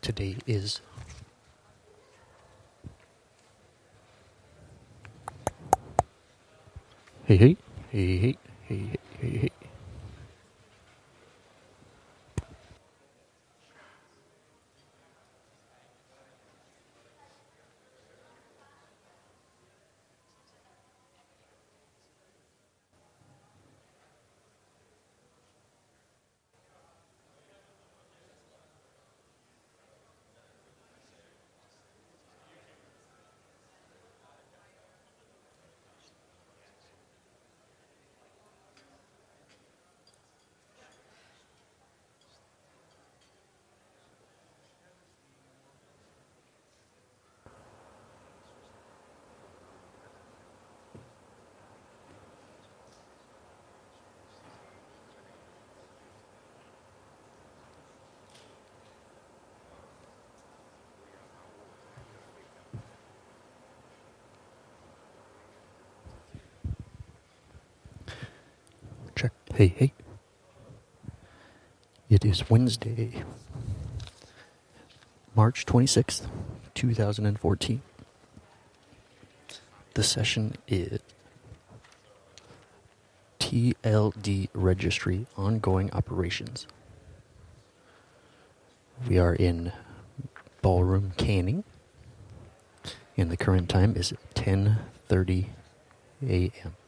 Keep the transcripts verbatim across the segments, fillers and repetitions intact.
today is hey hey hey hey hey hey hey. Check. Hey hey. It is Wednesday, March twenty-sixth, two thousand fourteen. The session is T L D Registry Ongoing Operations. We are in Ballroom Canning, and the current time is ten thirty a m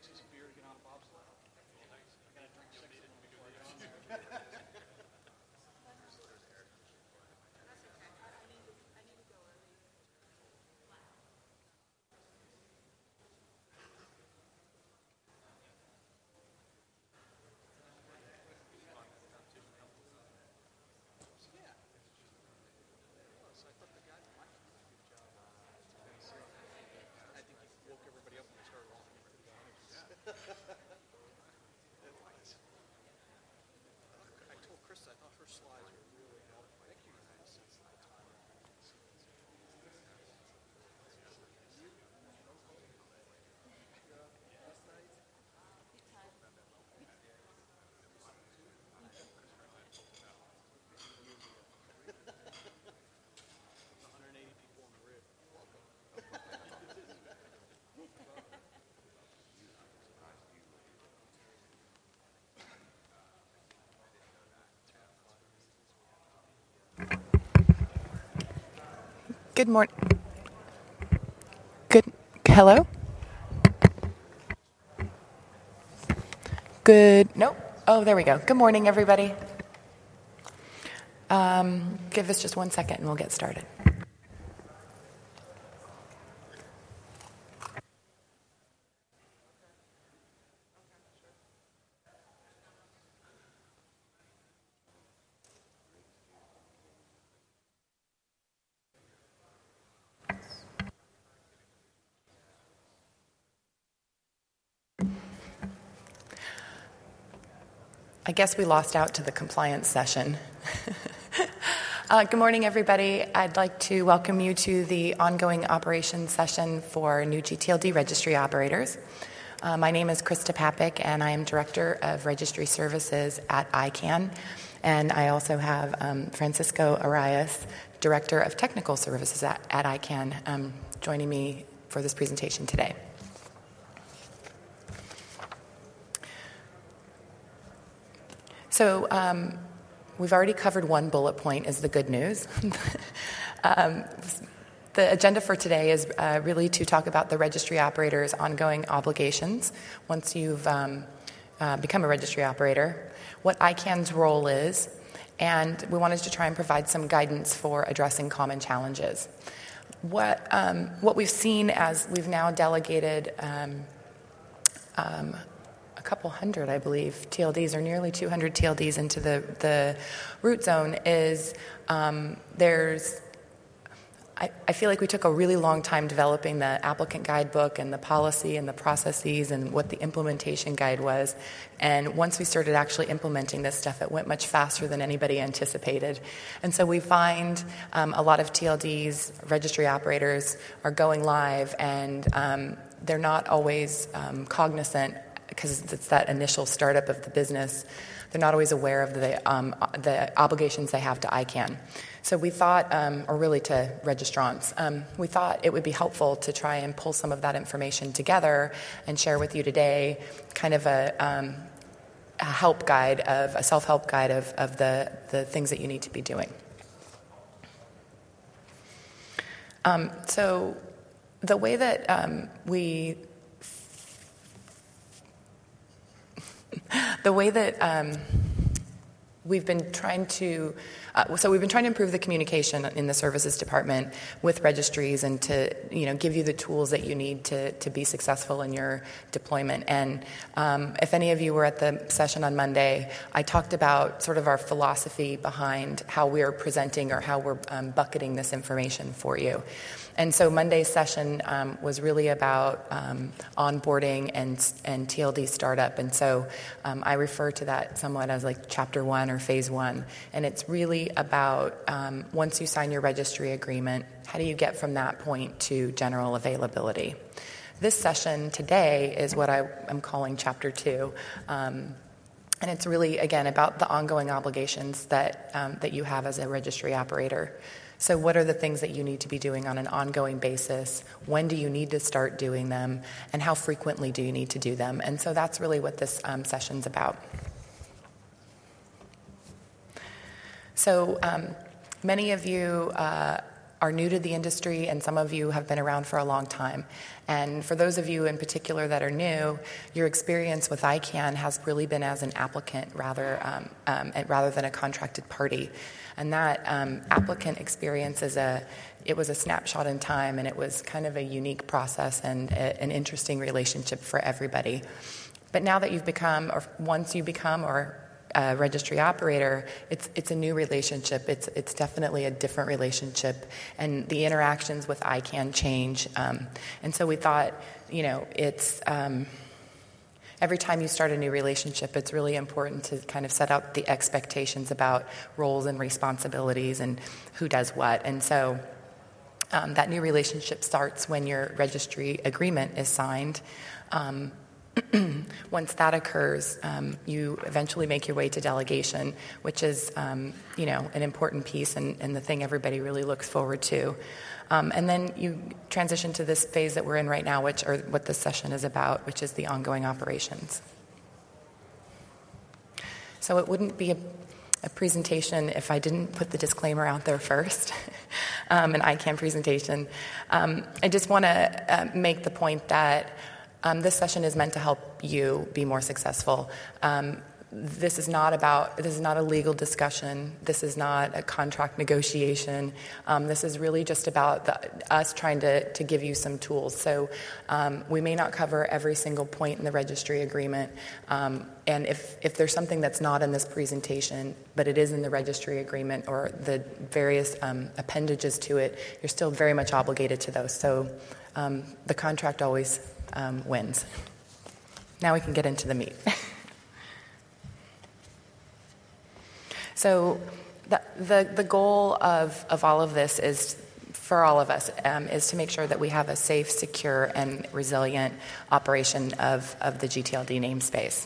Good morning. Good. Hello? Good. Nope. Oh, there we go. Good morning, everybody. Um, give us just one second and we'll get started. I guess we lost out to the compliance session. uh, good morning, everybody. I'd like to welcome you to the ongoing operations session for new G T L D registry operators. Uh, my name is Krista Papik, and I am Director of Registry Services at I CANN. And I also have um, Francisco Arias, Director of Technical Services at, at I CANN, um, joining me for this presentation today. So um, we've already covered one bullet point is the good news. um, the agenda for today is uh, really to talk about the registry operator's ongoing obligations once you've um, uh, become a registry operator, what I CANN's role is, and we wanted to try and provide some guidance for addressing common challenges. What, um, what we've seen as we've now delegated um, um, a couple hundred, I believe, T L Ds, or nearly two hundred T L Ds into the, the root zone is um, there's, I, I feel like we took a really long time developing the applicant guidebook and the policy and the processes and what the implementation guide was. And once we started actually implementing this stuff, it went much faster than anybody anticipated. And so we find um, a lot of T L Ds, registry operators, are going live, and um, they're not always um, cognizant, because it's that initial startup of the business. They're not always aware of the um, the obligations they have to I CANN. So we thought, um, or really to registrants, um, we thought it would be helpful to try and pull some of that information together and share with you today kind of a, um, a help guide, of a self-help guide of, of the, the things that you need to be doing. Um, so the way that um, we The way that um, we've been trying to, uh, so we've been trying to improve the communication in the services department with registries and to, you know, give you the tools that you need to, to be successful in your deployment. And um, if any of you were at the session on Monday, I talked about sort of our philosophy behind how we're presenting or how we're um, bucketing this information for you. And so Monday's session um, was really about um, onboarding and and T L D startup. And so um, I refer to that somewhat as like chapter one or phase one. And it's really about um, once you sign your registry agreement, how do you get from that point to general availability? This session today is what I am calling chapter two. Um, and it's really, again, about the ongoing obligations that um, that you have as a registry operator. So what are the things that you need to be doing on an ongoing basis? When do you need to start doing them? And how frequently do you need to do them? And so that's really what this um, session's about. So um, many of you uh, are new to the industry, and some of you have been around for a long time. And for those of you in particular that are new, your experience with I CAN has really been as an applicant rather, um, um, rather than a contracted party. And that um, applicant experience is a, it was a snapshot in time, and it was kind of a unique process and a, an interesting relationship for everybody. But now that you've become, or once you become, or a registry operator, it's it's a new relationship. It's it's definitely a different relationship, and the interactions with I CAN change. Um, and so we thought, you know, it's um, every time you start a new relationship, it's really important to kind of set out the expectations about roles and responsibilities and who does what. And so um, that new relationship starts when your registry agreement is signed. Um, Once that occurs, um, you eventually make your way to delegation, which is, um, you know, an important piece and, and the thing everybody really looks forward to. Um, and then you transition to this phase that we're in right now, which, or what this session is about, which is the ongoing operations. So it wouldn't be a, a presentation if I didn't put the disclaimer out there first, um, an I CAN presentation. Um, I just want to uh, make the point that Um, this session is meant to help you be more successful. Um, this is not about, this is not a legal discussion. This is not a contract negotiation. Um, this is really just about the, us trying to, to give you some tools. So um, we may not cover every single point in the registry agreement. Um, and if, if there's something that's not in this presentation, but it is in the registry agreement or the various um, appendages to it, you're still very much obligated to those. So um, the contract always Um, wins. Now we can get into the meat. So the, the the goal of, of all of this is, for all of us, um, is to make sure that we have a safe, secure, and resilient operation of, of the G T L D namespace.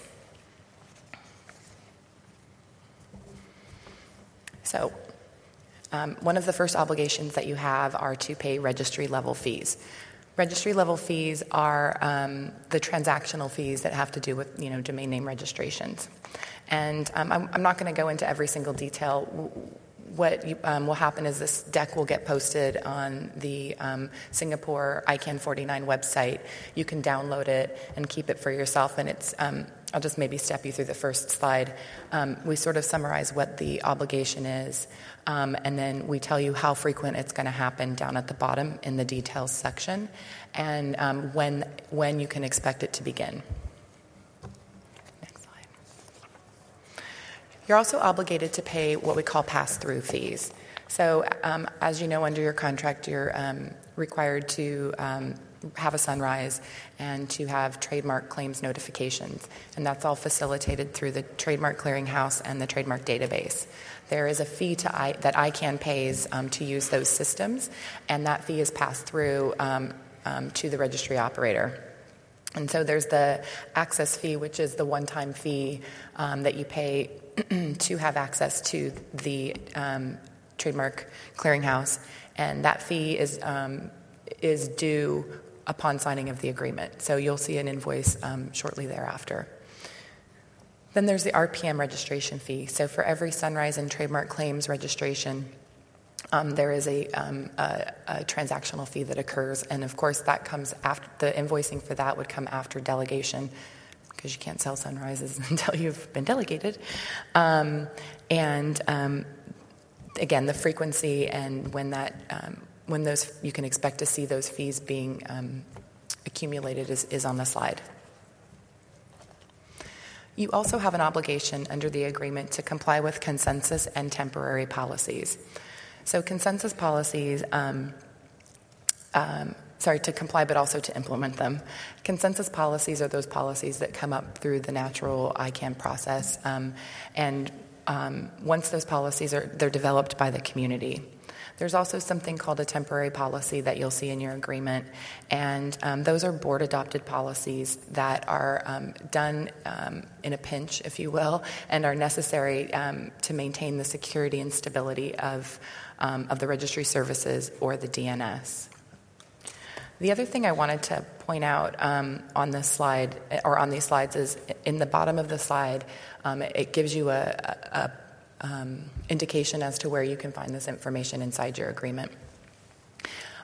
So um, one of the first obligations that you have are to pay registry level fees. Registry level fees are um, the transactional fees that have to do with, you know, domain name registrations. And um, I'm, I'm not going to go into every single detail. What you, um, will happen is this deck will get posted on the um, Singapore I CAN forty-nine website. You can download it and keep it for yourself. And it's, um, I'll just maybe step you through the first slide. Um, we sort of summarize what the obligation is. Um, and then we tell you how frequent it's going to happen down at the bottom in the details section, and um, when when you can expect it to begin. Next slide. You're also obligated to pay what we call pass-through fees. So um, as you know, under your contract, you're um, required to um, have a sunrise and to have trademark claims notifications. And that's all facilitated through the Trademark Clearinghouse and the Trademark Database. There is a fee to I, that I CAN pays um, to use those systems, and that fee is passed through um, um, to the registry operator. And so there's the access fee, which is the one-time fee um, that you pay to have access to the um, Trademark Clearinghouse, and that fee is um, is due upon signing of the agreement. So you'll see an invoice um, shortly thereafter. Then there's the R P M registration fee. So for every Sunrise and trademark claims registration, um, there is a, um, a, a transactional fee that occurs. And of course, that comes after, the invoicing for that would come after delegation, because you can't sell Sunrises until you've been delegated. Um, and um, again, the frequency and when that, um, when those, you can expect to see those fees being um, accumulated is, is on the slide. You also have an obligation under the agreement to comply with consensus and temporary policies. So consensus policies, um, um, sorry, to comply but also to implement them. Consensus policies are those policies that come up through the natural I CAN process. Um, and um, once those policies are, they're developed by the community. There's also something called a temporary policy that you'll see in your agreement, and um, those are board-adopted policies that are um, done um, in a pinch, if you will, and are necessary um, to maintain the security and stability of, um, of the registry services or the D N S. The other thing I wanted to point out um, on this slide, or on these slides, is in the bottom of the slide, um, it gives you a, a Um, indication as to where you can find this information inside your agreement.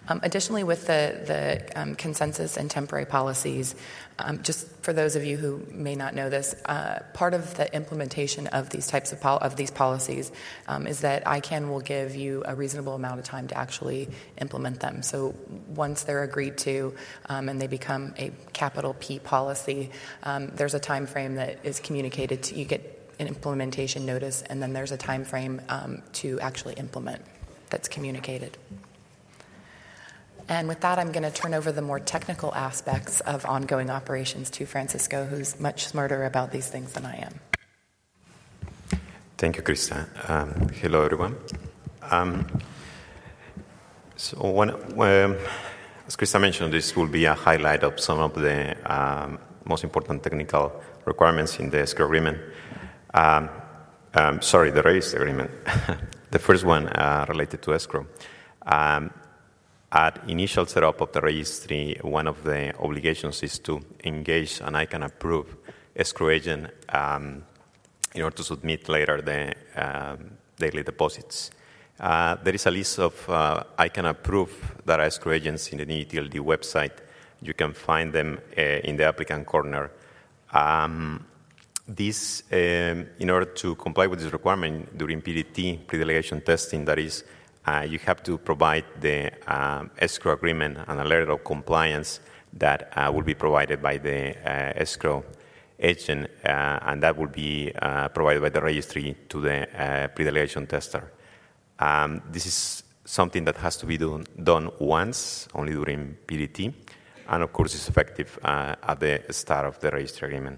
Um, additionally, with the, the um, consensus and temporary policies, um, just for those of you who may not know this, uh, part of the implementation of these types of, pol- of these policies um, is that I CANN will give you a reasonable amount of time to actually implement them. So once they're agreed to um, and they become a capital P policy, um, there's a time frame that is communicated to you. Get an implementation notice, and then there's a time frame um, to actually implement that's communicated. And with that, I'm going to turn over the more technical aspects of ongoing operations to Francisco, who's much smarter about these things than I am. Thank you, Krista. Um, hello, everyone. Um, so, when, when, as Krista mentioned, this will be a highlight of some of the um, most important technical requirements in the escrow agreement. Um, um, sorry, the raised agreement. The first one uh, related to escrow. Um, At initial setup of the registry, one of the obligations is to engage an I CANN approved escrow agent um, in order to submit later the um, daily deposits. Uh, there is a list of uh, I CANN approved data escrow agents in the N T L D website. You can find them uh, in the applicant corner. Um, this, um, in order to comply with this requirement during P D T, pre-delegation testing, that is, Uh, you have to provide the um, escrow agreement and a letter of compliance that uh, will be provided by the uh, escrow agent, uh, and that will be uh, provided by the registry to the uh, pre-delegation tester. Um, this is something that has to be done, done once, only during P D T, and of course is effective uh, at the start of the registry agreement.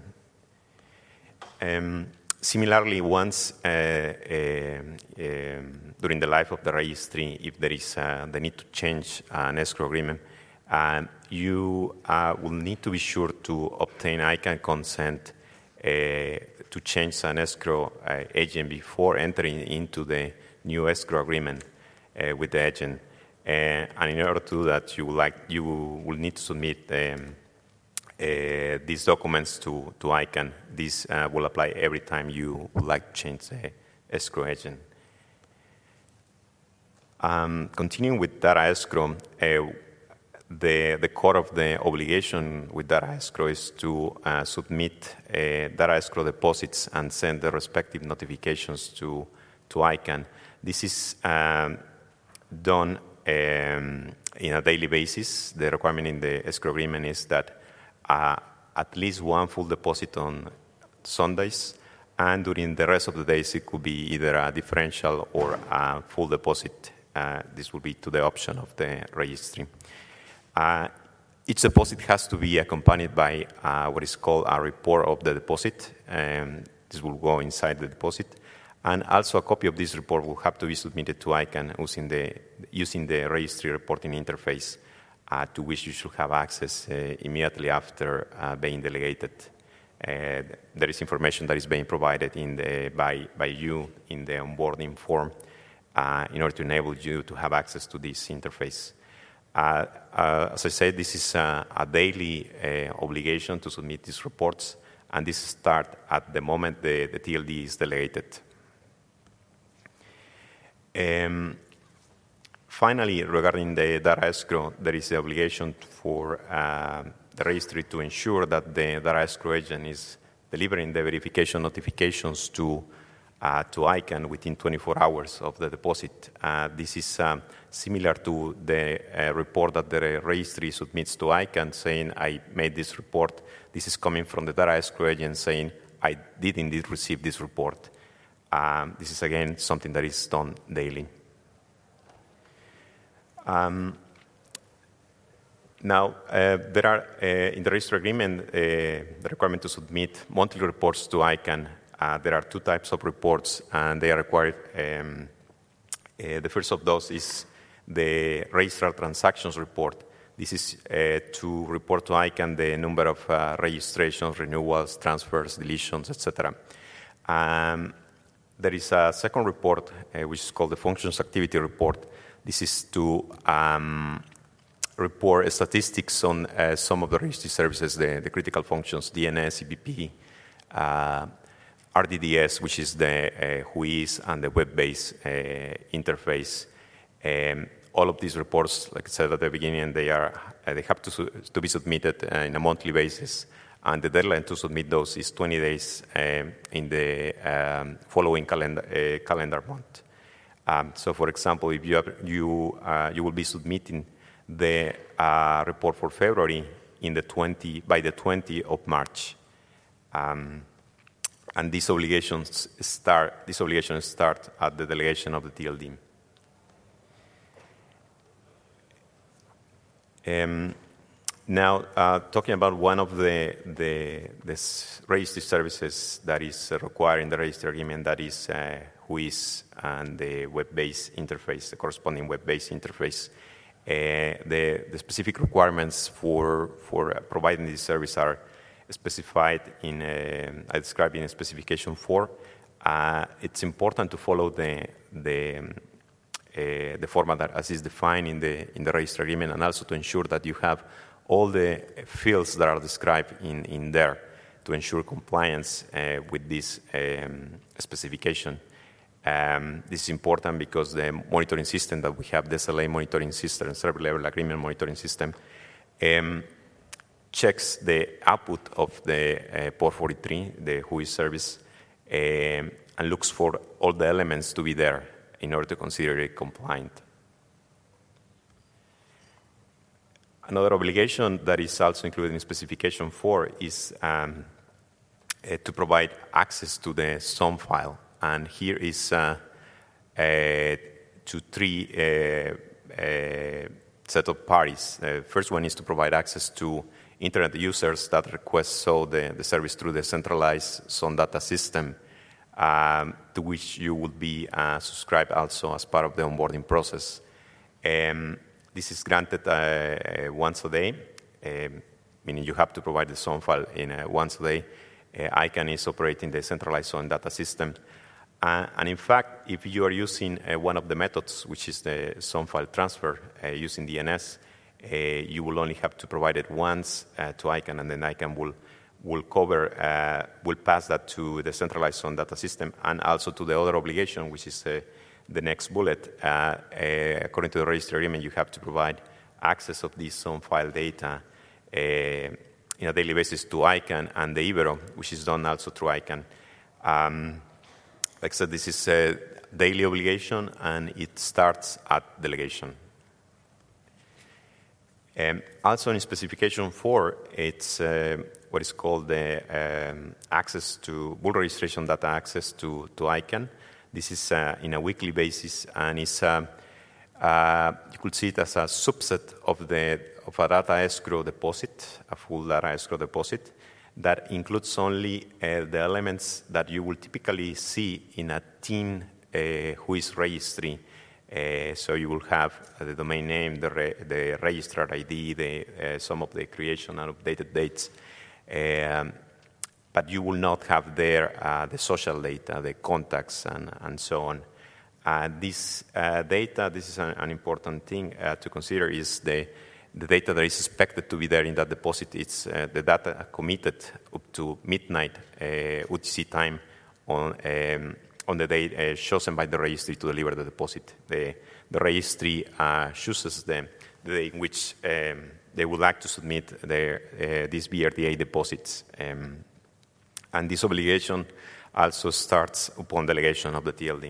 Um, Similarly, once uh, uh, um, during the life of the registry, if there is uh, the need to change an escrow agreement, um, you uh, will need to be sure to obtain I CANN consent uh, to change an escrow uh, agent before entering into the new escrow agreement uh, with the agent. Uh, and in order to do that, you will, like, you will need to submit um, Uh, these documents to, to I CANN. This uh, will apply every time you would like to change the escrow agent. Um, continuing with data escrow, uh, the, the core of the obligation with data escrow is to uh, submit uh, data escrow deposits and send the respective notifications to, to I CANN. This is um, done um, in a daily basis. The requirement in the escrow agreement is that Uh, at least one full deposit on Sundays, and during the rest of the days it could be either a differential or a full deposit. Uh, this will be to the option of the registry. Uh, each deposit has to be accompanied by uh, what is called a report of the deposit. Um, this will go inside the deposit. And also a copy of this report will have to be submitted to I CANN using the, using the registry reporting interface, Uh, to which you should have access uh, immediately after uh, being delegated. Uh, there is information that is being provided in the, by, by you in the onboarding form uh, in order to enable you to have access to this interface. Uh, uh, as I said, this is a, a daily uh, obligation to submit these reports, and this starts at the moment the, the T L D is delegated. Um, Finally, regarding the data escrow, there is the obligation for uh, the registry to ensure that the data escrow agent is delivering the verification notifications to, uh, to I CANN within twenty-four hours of the deposit. Uh, this is um, similar to the uh, report that the registry submits to I CANN saying, I made this report. This is coming from the data escrow agent saying, I did indeed receive this report. Um, this is, again, something that is done daily. Um, now, uh, there are, uh, in the registry agreement, uh, the requirement to submit monthly reports to I CANN. Uh, there are two types of reports, and they are required. Um, uh, the first of those is the registrar transactions report. This is uh, to report to I CANN the number of uh, registrations, renewals, transfers, deletions, et cetera. Um, there is a second report, uh, which is called the functions activity report. This is to um, report statistics on uh, some of the registry services, the, the critical functions, D N S, E B P, uh, R D D S, which is the uh, W I S and the web-based uh, interface. Um, all of these reports, like I said at the beginning, they are uh, they have to su- to be submitted uh, in a monthly basis, and the deadline to submit those is twenty days um, in the um, following calendar uh, calendar month. Um, so, for example, if you have, you uh, you will be submitting the uh, report for February in the twenty by the twentieth of March, um, and these obligations start these obligations start at the delegation of the T L D. Um, now, uh, talking about one of the, the, the registry services that is uh, required in the registry agreement, that is uh, W I S and the web-based interface, the corresponding web-based interface. Uh, the, the specific requirements for, for uh, providing this service are specified in, uh, I described in specification four. Uh, it's important to follow the, the Uh, the format that as is defined in the in the registry agreement, and also to ensure that you have all the fields that are described in, in there to ensure compliance uh, with this um, specification. Um, this is important because the monitoring system that we have, the S L A monitoring system, server level agreement monitoring system, um, checks the output of the uh, port forty-three, the W I S service, um, and looks for all the elements to be there in order to consider it compliant. Another obligation that is also included in specification four is um, uh, to provide access to the S O M file. And here is uh, uh, to three uh, uh, set of parties. The uh, first one is to provide access to internet users that request so the, the service through the centralized S O M data system, Um, to which you will be uh, subscribed also as part of the onboarding process. Um, this is granted uh, once a day, um, meaning you have to provide the S O M file in uh, once a day. Uh, ICANN is operating the centralized S O M data system. Uh, and in fact, if you are using uh, one of the methods, which is the S O M file transfer uh, using D N S, uh, you will only have to provide it once uh, to ICANN, and then ICANN will will cover, uh, will pass that to the centralized S O M data system, and also to the other obligation, which is uh, the next bullet. Uh, uh, according to the registry agreement, you have to provide access of this S O M file data uh, in a daily basis to ICANN and the Ibero, which is done also through ICANN. Um, like I said, this is a daily obligation, and it starts at delegation. Um, also in specification four, it's uh, what is called the um, access to bull registration data access to, to ICANN. This is uh, in a weekly basis, and it's, uh, uh, you could see it as a subset of, the, of a data escrow deposit, a full data escrow deposit, that includes only uh, the elements that you will typically see in a TIN uh, W I S registry. Uh, so you will have uh, the domain name, the, re the registrar I D, the, uh, some of the creation and updated dates, um, but you will not have there uh, the social data, the contacts, and, and so on. Uh, this uh, data, this is an, an important thing uh, to consider, is the, the data that is expected to be there in that deposit. It's uh, the data committed up to midnight uh, U T C time on um, on the day uh, chosen by the registry to deliver the deposit. The, the registry uh, chooses the, the day in which um, they would like to submit their, uh, these B R D A deposits. Um, and this obligation also starts upon delegation of the T L D.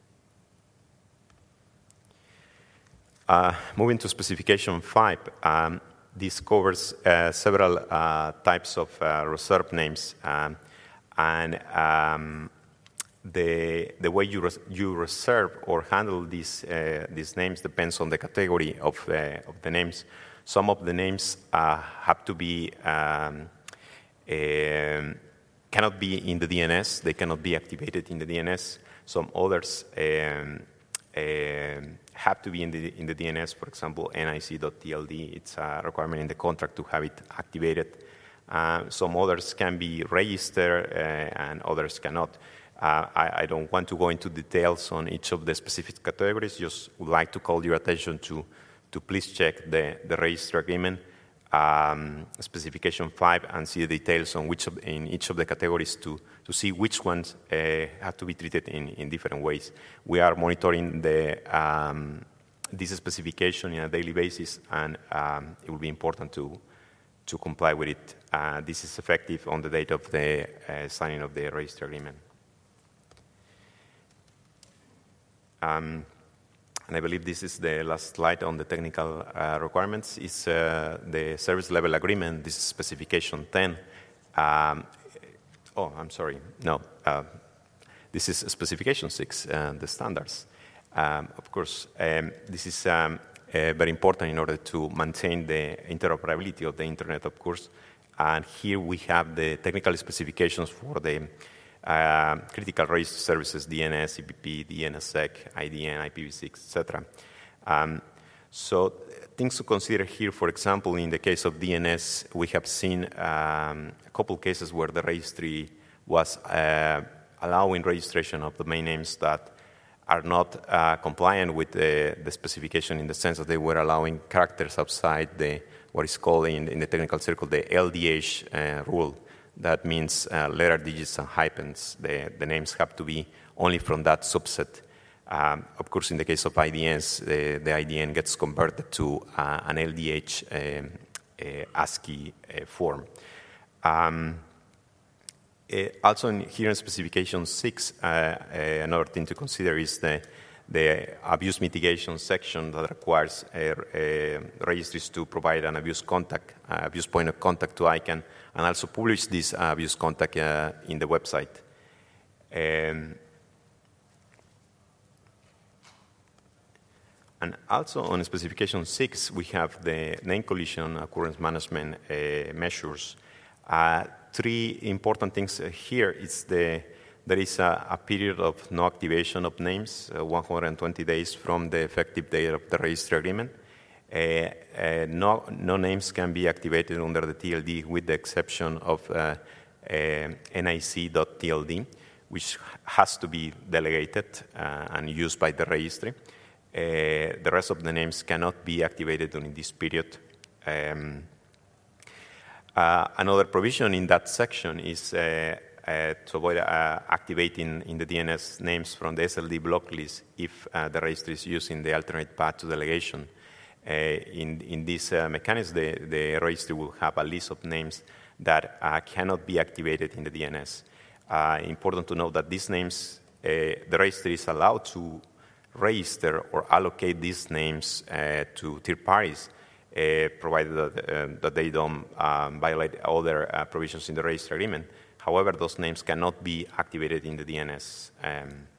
Uh, moving to specification five, um, this covers uh, several uh, types of uh, reserved names. Um, and um, The, the way you, res you reserve or handle these, uh, these names depends on the category of, uh, of the names. Some of the names uh, have to be, um, uh, cannot be in the D N S. They cannot be activated in the D N S. Some others um, uh, have to be in the, in the D N S. For example, N I C dot T L D, it's a requirement in the contract to have it activated. Uh, some others can be registered uh, and others cannot. Uh, I, I don't want to go into details on each of the specific categories, just would like to call your attention to, to please check the, the registry agreement, um, specification five, and see the details on which of, in each of the categories to, to see which ones uh, have to be treated in, in different ways. We are monitoring the, um, this specification on a daily basis, and um, it will be important to, to comply with it. Uh, this is effective on the date of the uh, signing of the registry agreement. Um, and I believe this is the last slide on the technical uh, requirements. Is uh, the service level agreement. This is specification ten. Um, oh, I'm sorry. No, uh, this is specification six, uh, the standards. Um, of course, um, this is um, uh, very important in order to maintain the interoperability of the internet, of course. And here we have the technical specifications for the Uh, critical registry services, D N S, E P P, DNSSEC, I D N, I P v six, et cetera. Um, so things to consider here, for example, in the case of D N S, we have seen um, a couple cases where the registry was uh, allowing registration of domain names that are not uh, compliant with the, the specification, in the sense that they were allowing characters outside the what is called in, in the technical circle the L D H uh, rule. That means uh, letter digits and hyphens. The, the names have to be only from that subset. Um, of course, in the case of I D Ns, the, the I D N gets converted to uh, an L D H um, uh, ASCII uh, form. Um, uh, also, in, here in specification six, uh, uh, another thing to consider is the, the abuse mitigation section that requires uh, uh, registries to provide an abuse contact, uh, abuse point of contact to ICANN, and also publish this uh, abuse contact uh, in the website. Um, and also on specification six, we have the name collision occurrence management uh, measures. Uh, three important things here is the there is a, a period of no activation of names, uh, one hundred twenty days from the effective date of the registry agreement. Uh, uh, no, no names can be activated under the T L D with the exception of uh, uh, N I C dot T L D, which has to be delegated uh, and used by the registry. Uh, the rest of the names cannot be activated during this period. Um, uh, another provision in that section is uh, uh, to avoid uh, activating in the D N S names from the S L D block list if uh, the registry is using the alternate path to delegation. Uh, in, in this uh, mechanism, the, the registry will have a list of names that uh, cannot be activated in the D N S. Uh, important to note that these names, uh, the registry is allowed to register or allocate these names uh, to third parties, uh, provided that, uh, that they don't um, violate other uh, provisions in the registry agreement. However, those names cannot be activated in the D N S. Um,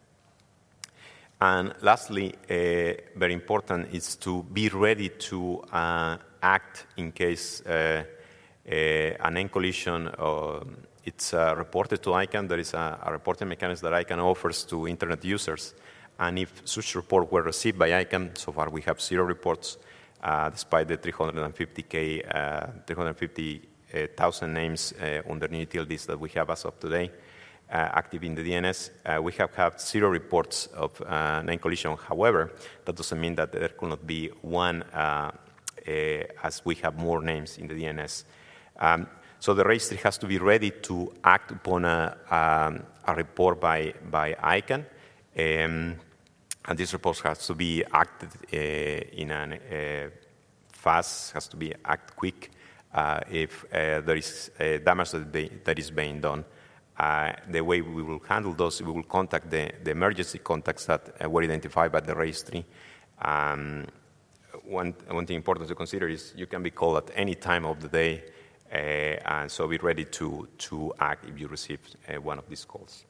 And lastly, uh, very important is to be ready to uh, act in case uh, uh, an name collision uh, it's uh, reported to ICANN. There is a, a reporting mechanism that ICANN offers to internet users. And if such report were received by ICANN, so far we have zero reports, uh, despite the three hundred fifty K, uh, three hundred fifty thousand names uh, under new T L Ds that we have as of today. Uh, active in the D N S, uh, we have had zero reports of uh, name collision. However, that doesn't mean that there could not be one uh, uh, as we have more names in the D N S. Um, so the registry has to be ready to act upon a, um, a report by, by ICANN, um, and this report has to be acted uh, in a uh, fast, has to be act quick uh, if uh, there is uh, damage that, they, that is being done. Uh, the way we will handle those, we will contact the, the emergency contacts that uh, were identified by the registry. Um, one, one thing important to consider is you can be called at any time of the day, uh, and so be ready to, to act if you receive uh, one of these calls.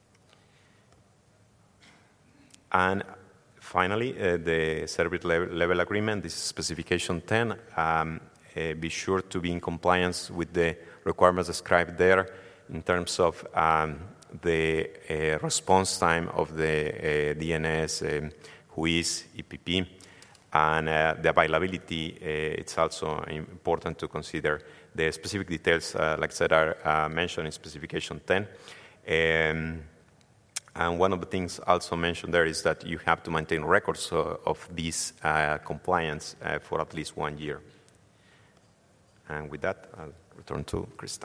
And finally, uh, the service level, level agreement, this is specification ten. Um, uh, be sure to be in compliance with the requirements described there, in terms of um, the uh, response time of the uh, D N S, um, who is E P P, and uh, the availability. Uh, it's also important to consider. The specific details, uh, like I said, are uh, mentioned in specification ten. Um, and one of the things also mentioned there is that you have to maintain records uh, of this uh, compliance uh, for at least one year. And with that, I'll return to Krista.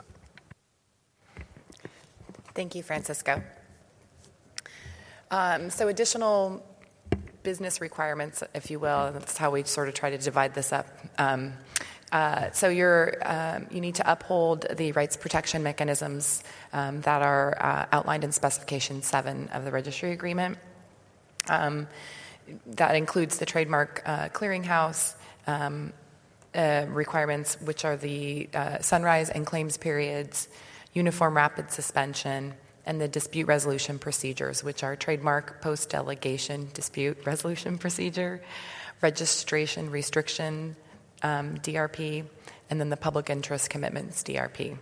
Thank you, Francisco. Um, so additional business requirements, if you will. That's how we sort of try to divide this up. Um, uh, so you're, um, you need to uphold the rights protection mechanisms um, that are uh, outlined in Specification seven of the Registry Agreement. Um, that includes the trademark uh, clearinghouse um, uh, requirements, which are the uh, sunrise and claims periods, uniform rapid suspension, and the dispute resolution procedures, which are trademark post-delegation dispute resolution procedure, registration restriction, um, D R P, and then the public interest commitments, D R P.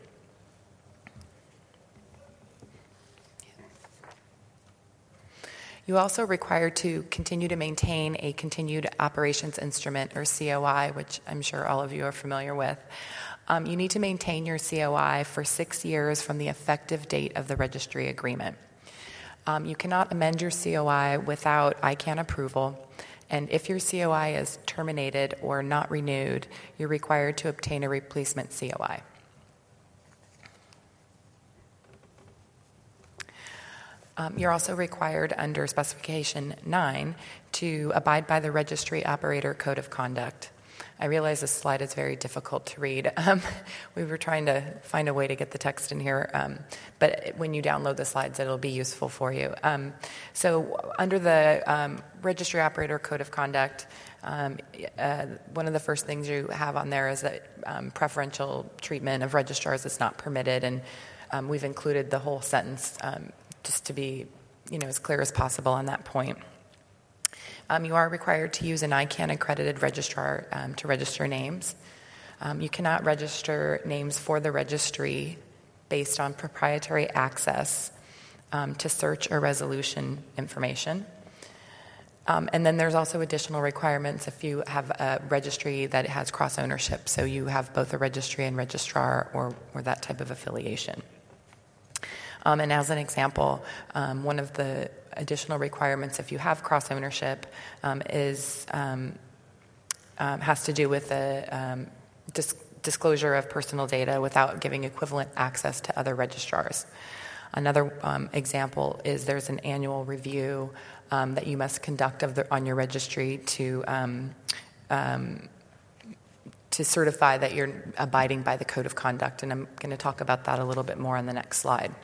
You also are required to continue to maintain a continued operations instrument, or C O I, which I'm sure all of you are familiar with. Um, you need to maintain your C O I for six years from the effective date of the registry agreement. Um, you cannot amend your C O I without I CANN approval, and if your C O I is terminated or not renewed, you're required to obtain a replacement C O I. Um, you're also required under Specification nine to abide by the Registry Operator Code of Conduct. I realize this slide is very difficult to read. Um, we were trying to find a way to get the text in here, um, but when you download the slides, it'll be useful for you. Um, so under the um, Registry Operator Code of Conduct, um, uh, one of the first things you have on there is that um, preferential treatment of registrars is not permitted, and um, we've included the whole sentence um, just to be, you know, as clear as possible on that point. Um, you are required to use an I CANN accredited registrar um, to register names. Um, you cannot register names for the registry based on proprietary access um, to search or resolution information. Um, and then there's also additional requirements if you have a registry that has cross ownership, so you have both a registry and registrar or, or that type of affiliation. Um, and as an example, um, one of the additional requirements if you have cross ownership um, is um, um, has to do with the um, dis- disclosure of personal data without giving equivalent access to other registrars. Another um, example is there's an annual review um, that you must conduct of the, on your registry to um, um, to certify that you're abiding by the code of conduct, and I'm going to talk about that a little bit more on the next slide.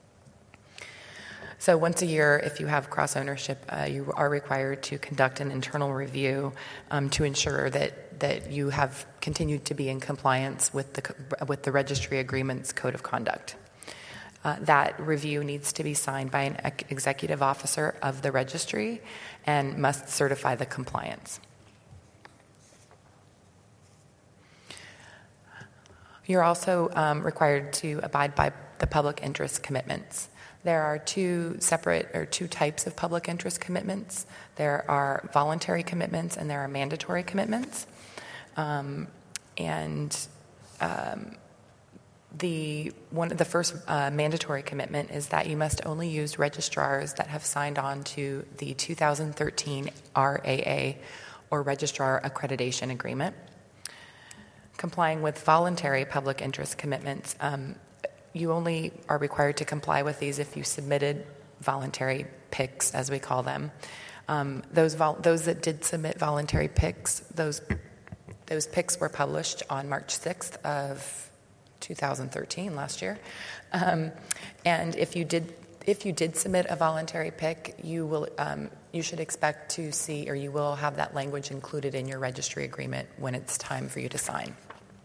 So once a year, if you have cross-ownership, uh, you are required to conduct an internal review um, to ensure that, that you have continued to be in compliance with the, with the registry agreement's code of conduct. Uh, that review needs to be signed by an executive officer of the registry and must certify the compliance. You're also um, required to abide by the public interest commitments. There are two separate or two types of public interest commitments. There are voluntary commitments and there are mandatory commitments. Um, and um, the one the first uh, mandatory commitment is that you must only use registrars that have signed on to the two thousand thirteen R A A or Registrar Accreditation Agreement. Complying with voluntary public interest commitments, um, you only are required to comply with these if you submitted voluntary P I Cs, as we call them. Um, those vol- those that did submit voluntary P I Cs, those those P I Cs were published on March sixth of two thousand thirteen, last year. Um, and if you did if you did submit a voluntary P I C, you will um, you should expect to see, or you will have that language included in your registry agreement when it's time for you to sign.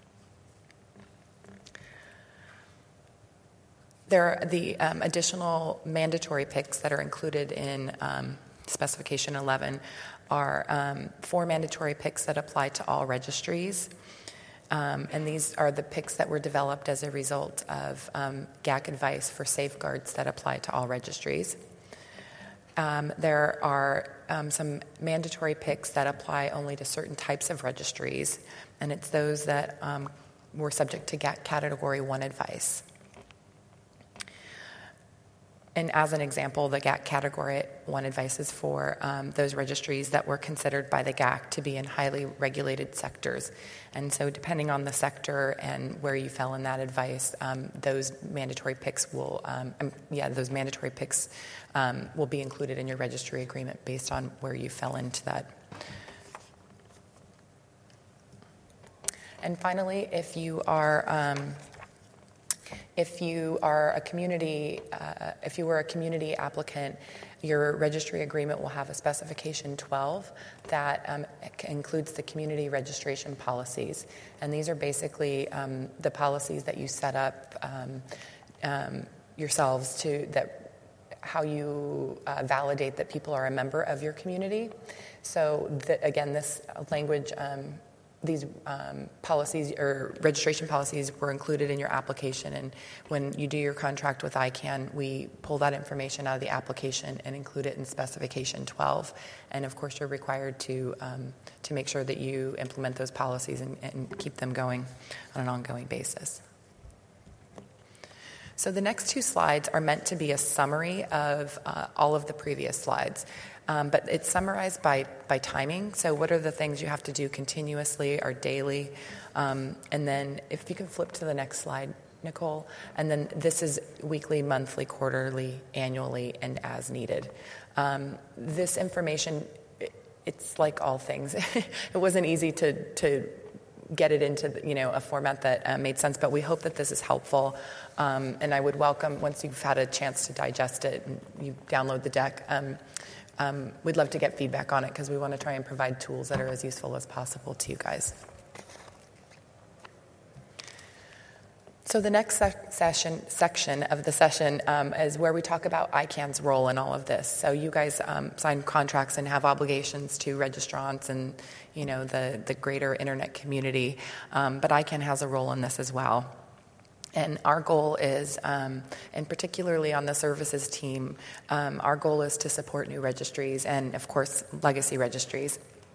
There are the um, additional mandatory P I Cs that are included in um, Specification eleven are um, four mandatory P I Cs that apply to all registries. Um, and these are the P I Cs that were developed as a result of um, G A C advice for safeguards that apply to all registries. Um, there are um, some mandatory P I Cs that apply only to certain types of registries, and it's those that um, were subject to G A C Category one advice. And as an example, the G A C Category one advice is for um, those registries that were considered by the G A C to be in highly regulated sectors. And so depending on the sector and where you fell in that advice, um, those mandatory picks will, um, um, yeah, those mandatory picks um, will be included in your registry agreement based on where you fell into that. And finally, if you are um, if you are a community, uh, if you were a community applicant, your registry agreement will have a specification twelve that um, includes the community registration policies, and these are basically um, the policies that you set up um, um, yourselves to that how you uh, validate that people are a member of your community. So the, again, this language. Um, These um, policies or registration policies were included in your application, and when you do your contract with I CANN, we pull that information out of the application and include it in specification twelve. And of course, you're required to um, to make sure that you implement those policies and, and keep them going on an ongoing basis. So the next two slides are meant to be a summary of uh, all of the previous slides. Um, but it's summarized by, by timing. So what are the things you have to do continuously or daily? Um, and then if you can flip to the next slide, Nicole. And then this is weekly, monthly, quarterly, annually, and as needed. Um, this information, it, it's like all things. It wasn't easy to, to get it into, you know, a format that uh, made sense, but we hope that this is helpful. Um, and I would welcome, once you've had a chance to digest it and you download the deck, um, Um, we'd love to get feedback on it because we want to try and provide tools that are as useful as possible to you guys. So the next se- session, section of the session um, is where we talk about I CANN's role in all of this. So you guys um, sign contracts and have obligations to registrants and, you know, the, the greater internet community, um, but I CANN has a role in this as well. And our goal is, um, and particularly on the services team, um, our goal is to support new registries and, of course, legacy registries.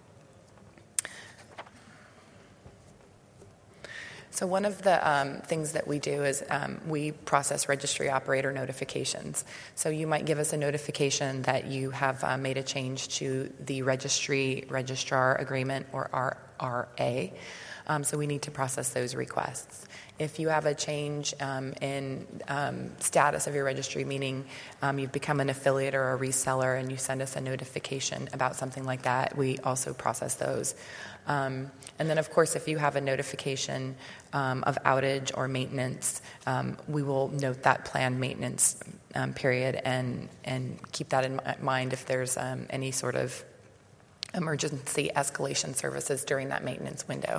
So one of the um, things that we do is um, we process registry operator notifications. So you might give us a notification that you have uh, made a change to the registry registrar agreement or R R A. Um, so we need to process those requests. If you have a change um, in um, status of your registry, meaning um, you've become an affiliate or a reseller and you send us a notification about something like that, we also process those. Um, and then, of course, if you have a notification um, of outage or maintenance, um, we will note that planned maintenance um, period and, and keep that in mind if there's um, any sort of emergency escalation services during that maintenance window.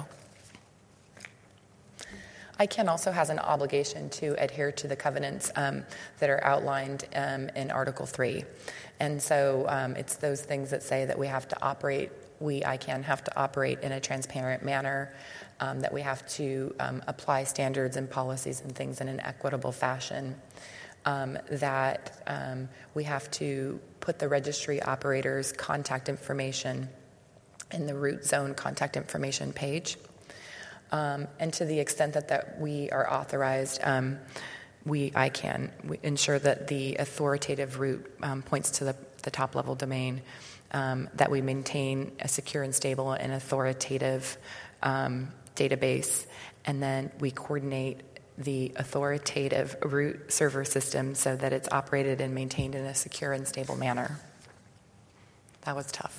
I CANN also has an obligation to adhere to the covenants um, that are outlined um, in Article three. And so um, it's those things that say that we have to operate, we, I CANN, have to operate in a transparent manner, um, that we have to um, apply standards and policies and things in an equitable fashion, um, that um, we have to put the registry operator's contact information in the root zone contact information page. Um, and to the extent that, that we are authorized, um, we, I CANN, we ensure that the authoritative route um, points to the, the top-level domain, um, that we maintain a secure and stable and authoritative um, database, and then we coordinate the authoritative root server system so that it's operated and maintained in a secure and stable manner. That was tough.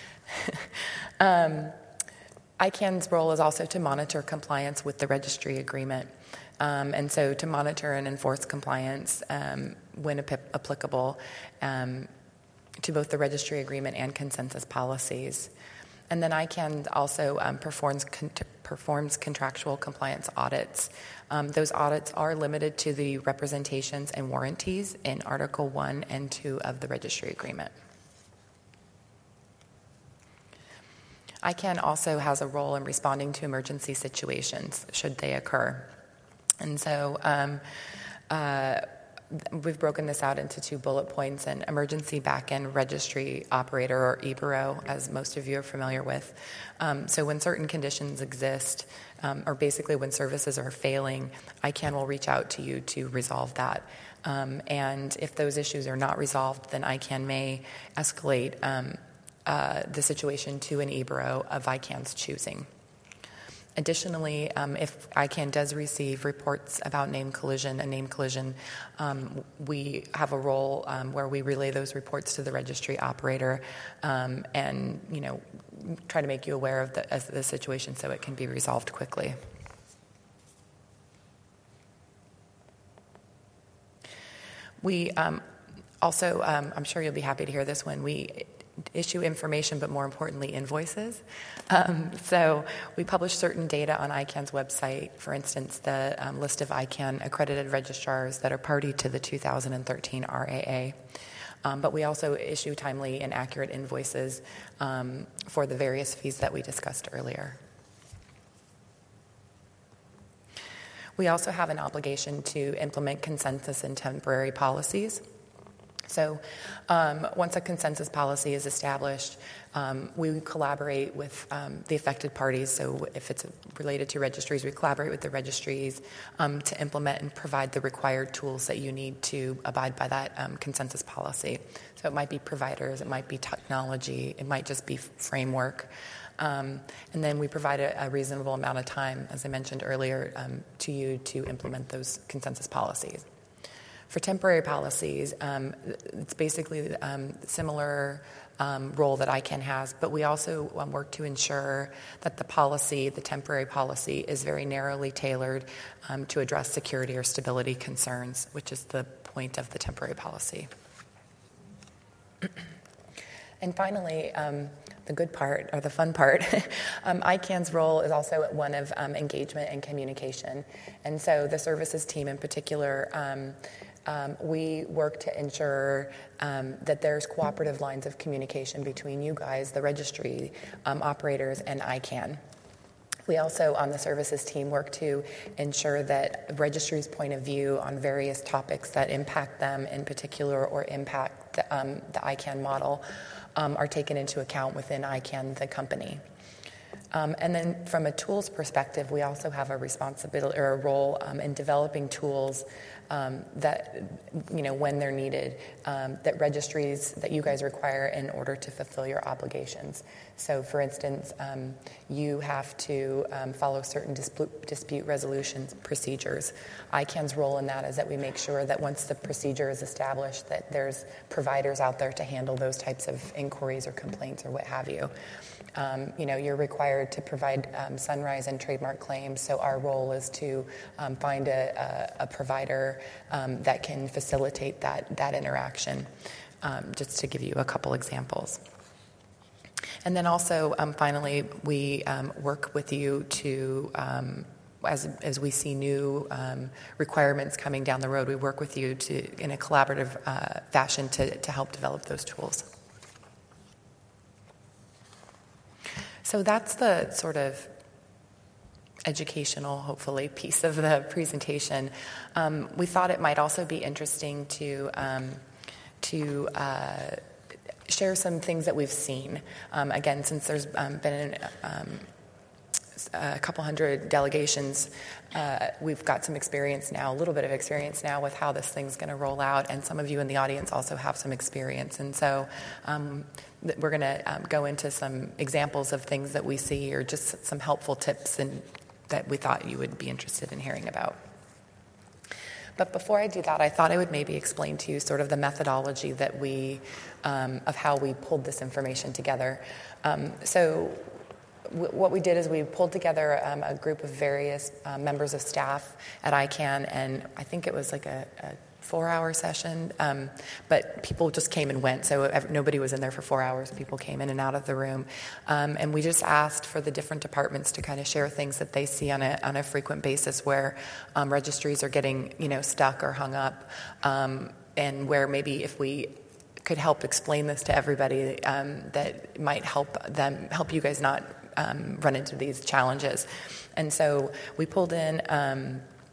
um, I CANN's role is also to monitor compliance with the registry agreement. Um, and so to monitor and enforce compliance um, when ap- applicable um, to both the registry agreement and consensus policies. And then I CANN also um, performs, con- performs contractual compliance audits. Um, those audits are limited to the representations and warranties in Article one and two of the registry agreement. I CANN also has a role in responding to emergency situations, should they occur. And so um, uh, we've broken this out into two bullet points: an emergency backend registry operator, or E B R O, as most of you are familiar with. Um, so when certain conditions exist, um, or basically when services are failing, I CAN will reach out to you to resolve that. Um, and if those issues are not resolved, then I CAN may escalate um, uh, the situation to an E B R O of I CAN's choosing. Additionally, um, if I CAN does receive reports about name collision, a name collision, um, we have a role um, where we relay those reports to the registry operator, um, and you know, try to make you aware of the, of the situation so it can be resolved quickly. We um, also, um, I'm sure you'll be happy to hear this one, we issue information, but more importantly, invoices. Um, so we publish certain data on I CAN's website, for instance, the um, list of I CAN accredited registrars that are party to the two thousand thirteen R A A. Um, but we also issue timely and accurate invoices um, for the various fees that we discussed earlier. We also have an obligation to implement consensus and temporary policies. So um, once a consensus policy is established, um, we collaborate with um, the affected parties. So if it's related to registries, we collaborate with the registries um, to implement and provide the required tools that you need to abide by that um, consensus policy. So it might be providers, it might be technology, it might just be framework. Um, and then we provide a, a reasonable amount of time, as I mentioned earlier, um, to you to implement those consensus policies. For temporary policies, um, it's basically um, similar um, role that I CAN has, but we also um, work to ensure that the policy, the temporary policy, is very narrowly tailored um, to address security or stability concerns, which is the point of the temporary policy. And finally, um, the good part, or the fun part, um, I CAN's role is also one of um, engagement and communication. And so the services team in particular, um, um, we work to ensure um, that there's cooperative lines of communication between you guys, the registry um, operators, and I CAN. We also, on the services team, work to ensure that registry's point of view on various topics that impact them in particular or impact the, um, the I CAN model um, are taken into account within I CAN, the company. Um, and then from a tools perspective, we also have a responsibility or a role um, in developing tools um, that, you know, when they're needed, um, that registries that you guys require in order to fulfill your obligations. So, for instance, um, you have to um, follow certain dispute, dispute resolution procedures. I CAN's role in that is that we make sure that once the procedure is established, that there's providers out there to handle those types of inquiries or complaints or what have you. Um, you know, you're required to provide um, sunrise and trademark claims, so our role is to um, find a, a, a provider um, that can facilitate that, that interaction, um, just to give you a couple examples. And then also, um, finally, we um, work with you to, um, as, as we see new um, requirements coming down the road, we work with you to, in a collaborative uh, fashion to, to help develop those tools. So that's the sort of educational, hopefully, piece of the presentation. Um, we thought it might also be interesting to um, to uh, share some things that we've seen. Um, again, since there's um, been an, um, a couple hundred delegations, uh, we've got some experience now, a little bit of experience now with how this thing's going to roll out, and some of you in the audience also have some experience. And so um, th- we're going to um, go into some examples of things that we see, or just some helpful tips and that we thought you would be interested in hearing about. But before I do that, I thought I would maybe explain to you sort of the methodology that we, um, of how we pulled this information together. Um, so w- what we did is we pulled together um, a group of various uh, members of staff at I CAN, and I think it was like a, a four-hour session, um, but people just came and went, so ev- nobody was in there for four hours. People came in and out of the room, um, and we just asked for the different departments to kind of share things that they see on a on a frequent basis where um, registries are getting, you know, stuck or hung up, um, and where maybe if we could help explain this to everybody, um, that might help them help you guys not um, run into these challenges. And so we pulled in Um,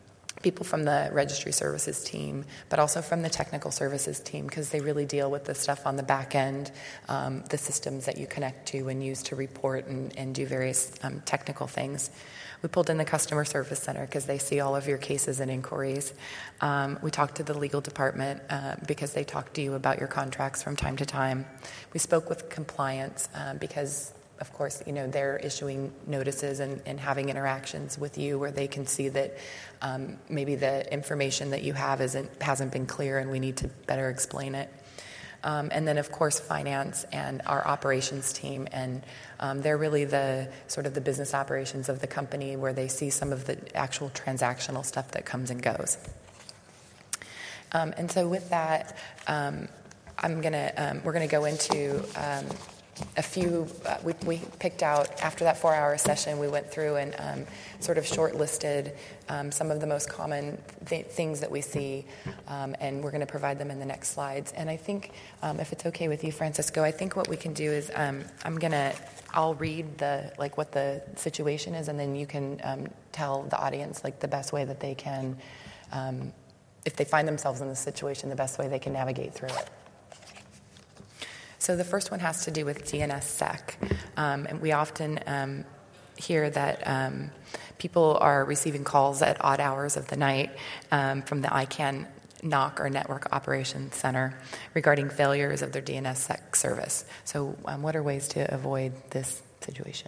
people from the registry services team, but also from the technical services team, because they really deal with the stuff on the back end, um, the systems that you connect to and use to report and, and do various um, technical things. We pulled in the customer service center because they see all of your cases and inquiries. Um, we talked to the legal department uh, because they talk to you about your contracts from time to time. We spoke with compliance uh, because of course, you know, they're issuing notices and, and having interactions with you where they can see that um, maybe the information that you have isn't hasn't been clear and we need to better explain it. Um, and then, of course, finance and our operations team. And um, they're really the sort of the business operations of the company where they see some of the actual transactional stuff that comes and goes. Um, and so with that, um, I'm gonna um, we're going to go into um, a few, uh, we, we picked out, after that four-hour session, we went through and um, sort of shortlisted um, some of the most common th- things that we see, um, and we're going to provide them in the next slides. And I think, um, if it's okay with you, Francisco, I think what we can do is um, I'm going to, I'll read the, like, what the situation is, and then you can um, tell the audience, like, the best way that they can, um, if they find themselves in this situation, the best way they can navigate through it. So the first one has to do with D N S S E C. Um, and we often um, hear that um, people are receiving calls at odd hours of the night um, from the I CANN N O C, or Network Operations Center, regarding failures of their D N S S E C service. So um, what are ways to avoid this situation?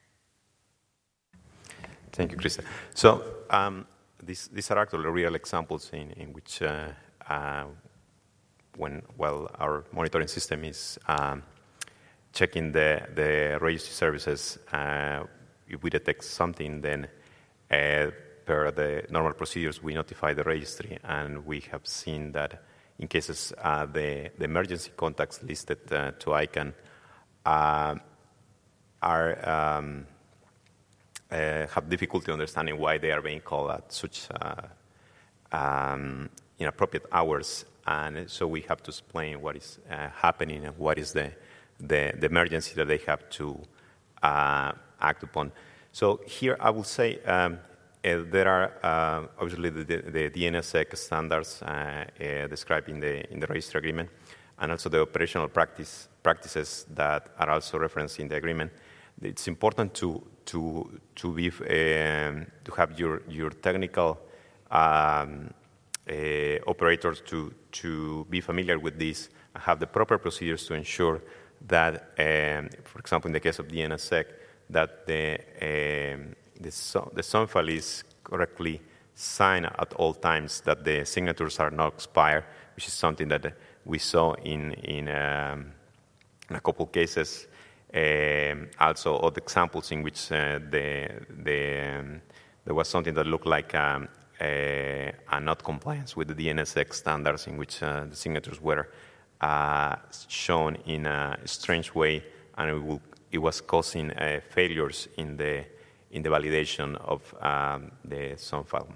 Thank you, Krista. So um, these, these are actually real examples in, in which uh, uh, when, well, our monitoring system is um, checking the, the registry services, uh, if we detect something, then uh, per the normal procedures, we notify the registry, and we have seen that in cases uh, the, the emergency contacts listed uh, to I CANN uh, are um, uh, have difficulty understanding why they are being called at such uh, um, inappropriate hours. And so we have to explain what is uh, happening and what is the, the, the emergency that they have to uh, act upon. So here I will say um, uh, there are uh, obviously the, the D N S S E C standards uh, uh, described in the, in the registry agreement, and also the operational practice, practices that are also referenced in the agreement. It's important to, to, to, be, um, to have your, your technical um, Uh, operators to, to be familiar with this and have the proper procedures to ensure that, um, for example, in the case of D N S S E C, that the, um, the, so, the S O M file is correctly signed at all times, that the signatures are not expired, which is something that we saw in, in, um, in a couple cases. Um, also, other examples in which uh, the, the, um, there was something that looked like um, Uh, a not compliance with the D N S S E C standards, in which uh, the signatures were uh, shown in a strange way, and it, will, it was causing uh, failures in the in the validation of um, the S O M file.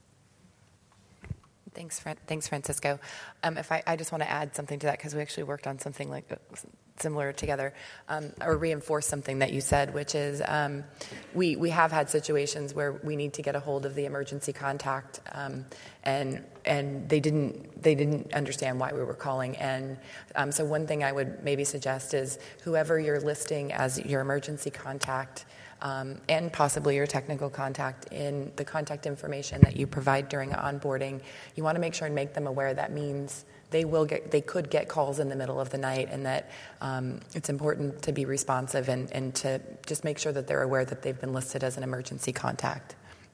Thanks, Fran- thanks, Francisco. Um, if I, I just want to add something to that, because we actually worked on something like similar together, um, or reinforce something that you said, which is um, we we have had situations where we need to get a hold of the emergency contact, um, and and they didn't they didn't understand why we were calling. And um, so one thing I would maybe suggest is whoever you're listing as your emergency contact, Um, and possibly your technical contact in the contact information that you provide during onboarding, you want to make sure and make them aware that means they will get, they could get calls in the middle of the night, and that um, it's important to be responsive and, and to just make sure that they're aware that they've been listed as an emergency contact.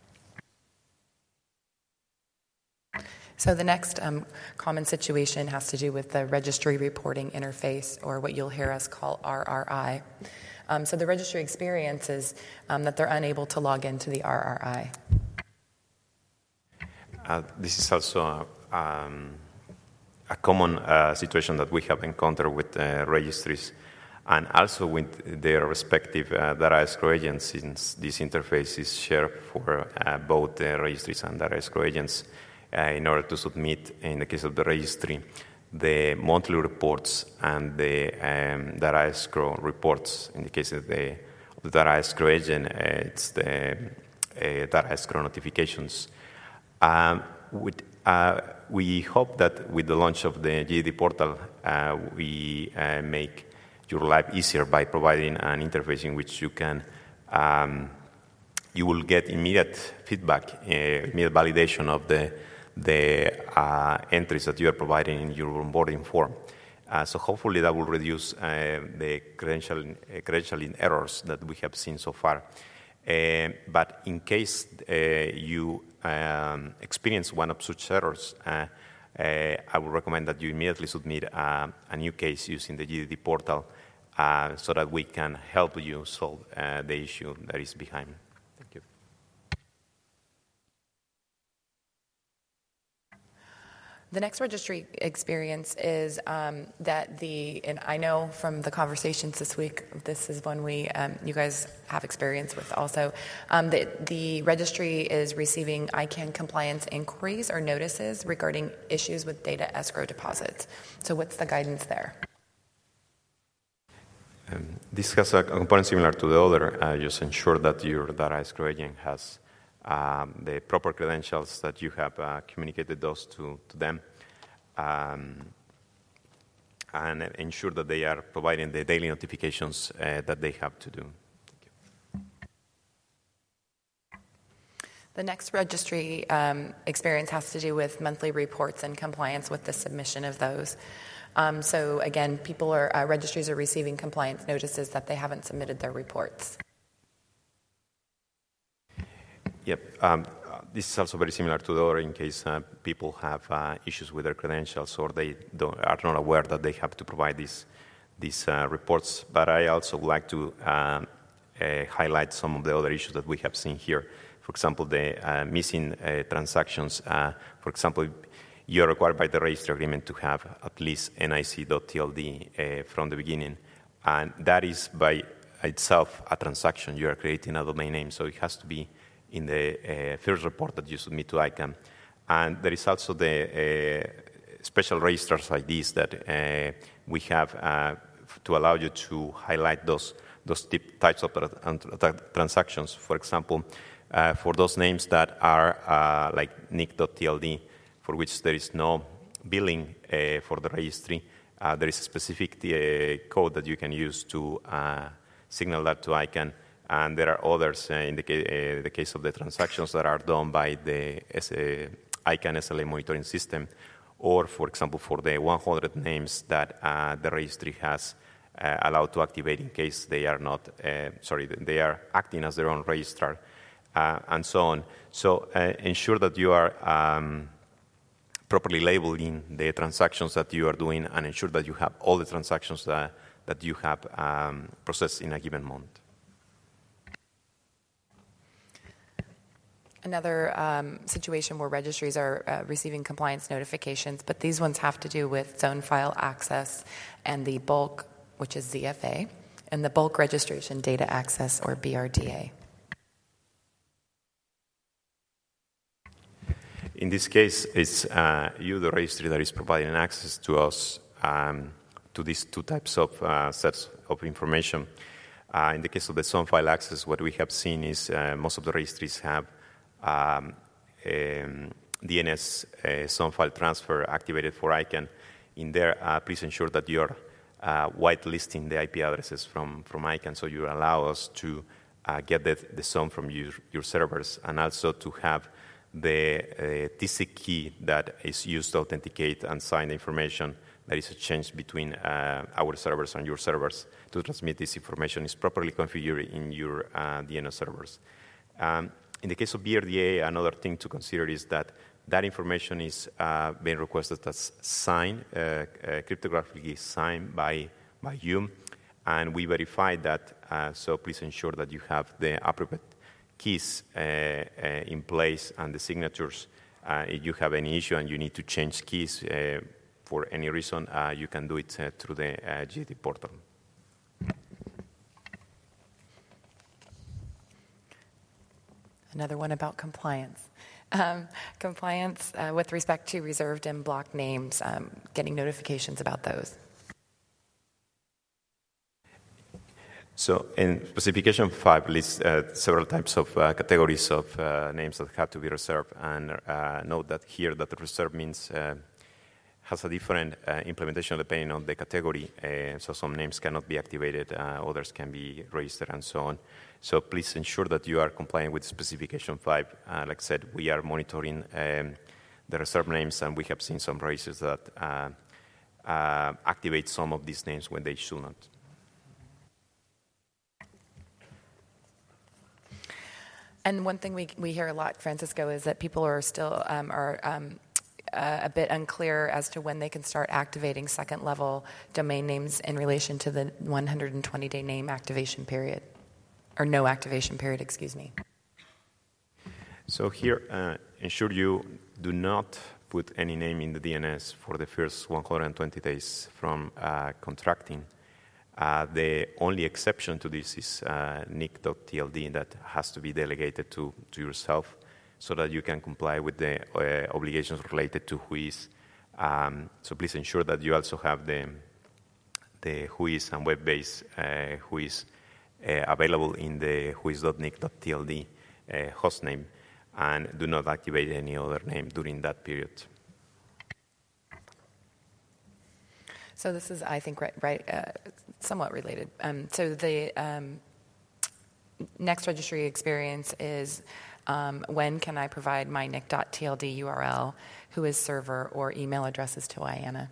So the next um, common situation has to do with the registry reporting interface, or what you'll hear us call R R I. Um, so the registry experience is um, that they're unable to log into the R R I. Uh, this is also a, um, a common uh, situation that we have encountered with uh, registries, and also with their respective uh, data escrow agents, since this interface is shared for uh, both the registries and data escrow agents uh, in order to submit, in the case of the registry, the monthly reports and the um, data escrow reports. In the case of the, of the data escrow agent, uh, it's the uh, data escrow notifications. Um, with, uh, we hope that with the launch of the G D D portal, uh, we uh, make your life easier by providing an interface in which you can um, you will get immediate feedback, uh, immediate validation of the the uh, entries that you are providing in your onboarding form. Uh, so hopefully that will reduce uh, the credentialing, uh, credentialing errors that we have seen so far. Uh, but in case uh, you um, experience one of such errors, uh, uh, I would recommend that you immediately submit uh, a new case using the G D D portal uh, so that we can help you solve uh, the issue that is behind. Thank you. The next registry experience is um, that the, and I know from the conversations this week, this is one we, um, you guys have experience with also, um, that the registry is receiving I CANN compliance inquiries or notices regarding issues with data escrow deposits. So what's the guidance there? Um, this has a component similar to the other. Uh, just ensure that your data escrow agent has Um, the proper credentials, that you have uh, communicated those to, to them, um, and ensure that they are providing the daily notifications uh, that they have to do. Thank you. The next registry um, experience has to do with monthly reports and compliance with the submission of those. Um, so again, people are, uh, registries are receiving compliance notices that they haven't submitted their reports. Yep. Um, uh, this is also very similar to the other in case uh, people have uh, issues with their credentials or they don't, are not aware that they have to provide these, these uh, reports. But I also would like to um, uh, highlight some of the other issues that we have seen here. For example, the uh, missing uh, transactions. Uh, for example, you are required by the registry agreement to have at least N I C dot T L D uh, from the beginning. And that is by itself a transaction. You are creating a domain name, so it has to be in the uh, first report that you submit to I CANN. And there is also the uh, special registrars like this that uh, we have uh, to allow you to highlight those, those types of tra- transactions. For example, uh, for those names that are uh, like N I C dot T L D, for which there is no billing uh, for the registry, uh, there is a specific uh, code that you can use to uh, signal that to I CANN. And there are others uh, in the, ca- uh, the case of the transactions that are done by the S- uh, I CANN S L A monitoring system, or, for example, for the one hundred names that uh, the registry has uh, allowed to activate in case they are not, uh, sorry, they are acting as their own registrar, uh, and so on. So uh, ensure that you are um, properly labeling the transactions that you are doing, and ensure that you have all the transactions that, that you have um, processed in a given month. Another um, situation where registries are uh, receiving compliance notifications, but these ones have to do with zone file access and the bulk, which is Z F A, and the bulk registration data access, or B R D A. In this case, it's uh, you, the registry, that is providing access to us um, to these two types of uh, sets of information. Uh, in the case of the zone file access, what we have seen is uh, most of the registries have Um, um, D N S uh, zone file transfer activated for I CANN. In there, uh, please ensure that you're uh, whitelisting the I P addresses from, from I CANN, so you allow us to uh, get the, the zone from your, your servers, and also to have the uh, T C key that is used to authenticate and sign the information that is exchanged between uh, our servers and your servers to transmit this information is properly configured in your uh, D N S servers. Um, In the case of B R D A, another thing to consider is that that information is uh, being requested as signed, uh, uh, cryptographically signed by, by you, and we verify that, uh, so please ensure that you have the appropriate keys uh, uh, in place and the signatures. Uh, if you have any issue and you need to change keys uh, for any reason, uh, you can do it uh, through the uh, G D D portal. Another one about compliance. Um, compliance uh, with respect to reserved and blocked names, um, getting notifications about those. So in specification five lists uh, several types of uh, categories of uh, names that have to be reserved, and uh, note that here that the reserve means uh, has a different uh, implementation depending on the category. Uh, so some names cannot be activated, uh, others can be registered, and so on. So please ensure that you are complying with specification five. Uh, like I said, we are monitoring um, the reserve names, and we have seen some registers that uh, uh, activate some of these names when they should not. And one thing we we hear a lot, Francisco, is that people are still um, are um, uh, a bit unclear as to when they can start activating second-level domain names in relation to the one hundred twenty day name activation period, or no activation period, excuse me. So here, uh, ensure you do not put any name in the D N S for the first one hundred twenty days from uh, contracting. Uh, the only exception to this is uh, N I C dot T L D that has to be delegated to, to yourself so that you can comply with the uh, obligations related to WHOIS. Um, so please ensure that you also have the, the WHOIS and web-based uh, WHOIS uh, available in the WHOIS dot N I C dot T L D uh, hostname, and do not activate any other name during that period. So this is, I think, right, right uh, somewhat related. Um, so the um, next registry experience is um, when can I provide my N I C dot T L D U R L, WHOIS server, or email addresses to I A N A?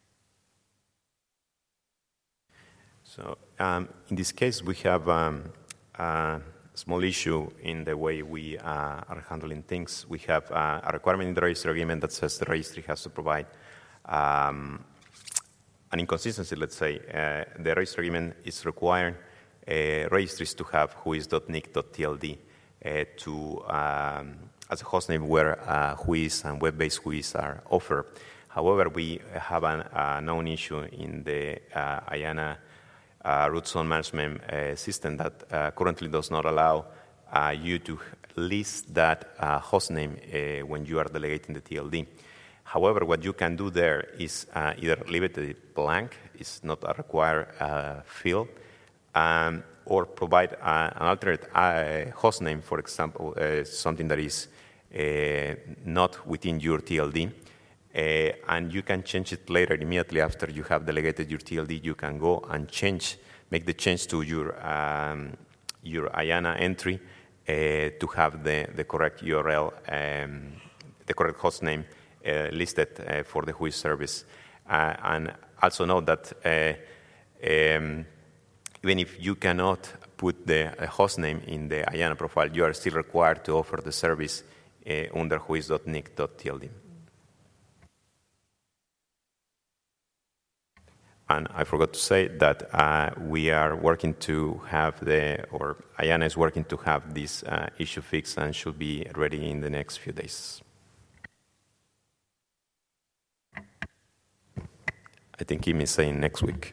So um, in this case, we have um, a small issue in the way we uh, are handling things. We have uh, a requirement in the registry agreement that says the registry has to provide um, an inconsistency, let's say. Uh, the registry agreement is requiring uh, registries to have WHOIS dot N I C dot T L D uh, to, um, as a hostname where uh, WHOIS and web-based WHOIS are offered. However, we have an, a known issue in the uh, I A N A uh, root zone management uh, system that uh, currently does not allow uh, you to list that uh, hostname uh, when you are delegating the T L D. However, what you can do there is uh, either leave it blank, it's not a required uh, field, um, or provide uh, an alternate uh, host name, for example, uh, something that is uh, not within your T L D, uh, and you can change it later immediately after you have delegated your T L D. You can go and change, make the change to your um, your I A N A entry uh, to have the, the correct U R L, um, the correct host name Uh, listed uh, for the WHOIS service. Uh, and also note that uh, um, even if you cannot put the uh, host name in the I A N A profile, you are still required to offer the service uh, under WHOIS dot N I C dot T L D. And I forgot to say that uh, we are working to have the, or I A N A is working to have this uh, issue fixed and should be ready in the next few days. I think Kim is saying next week.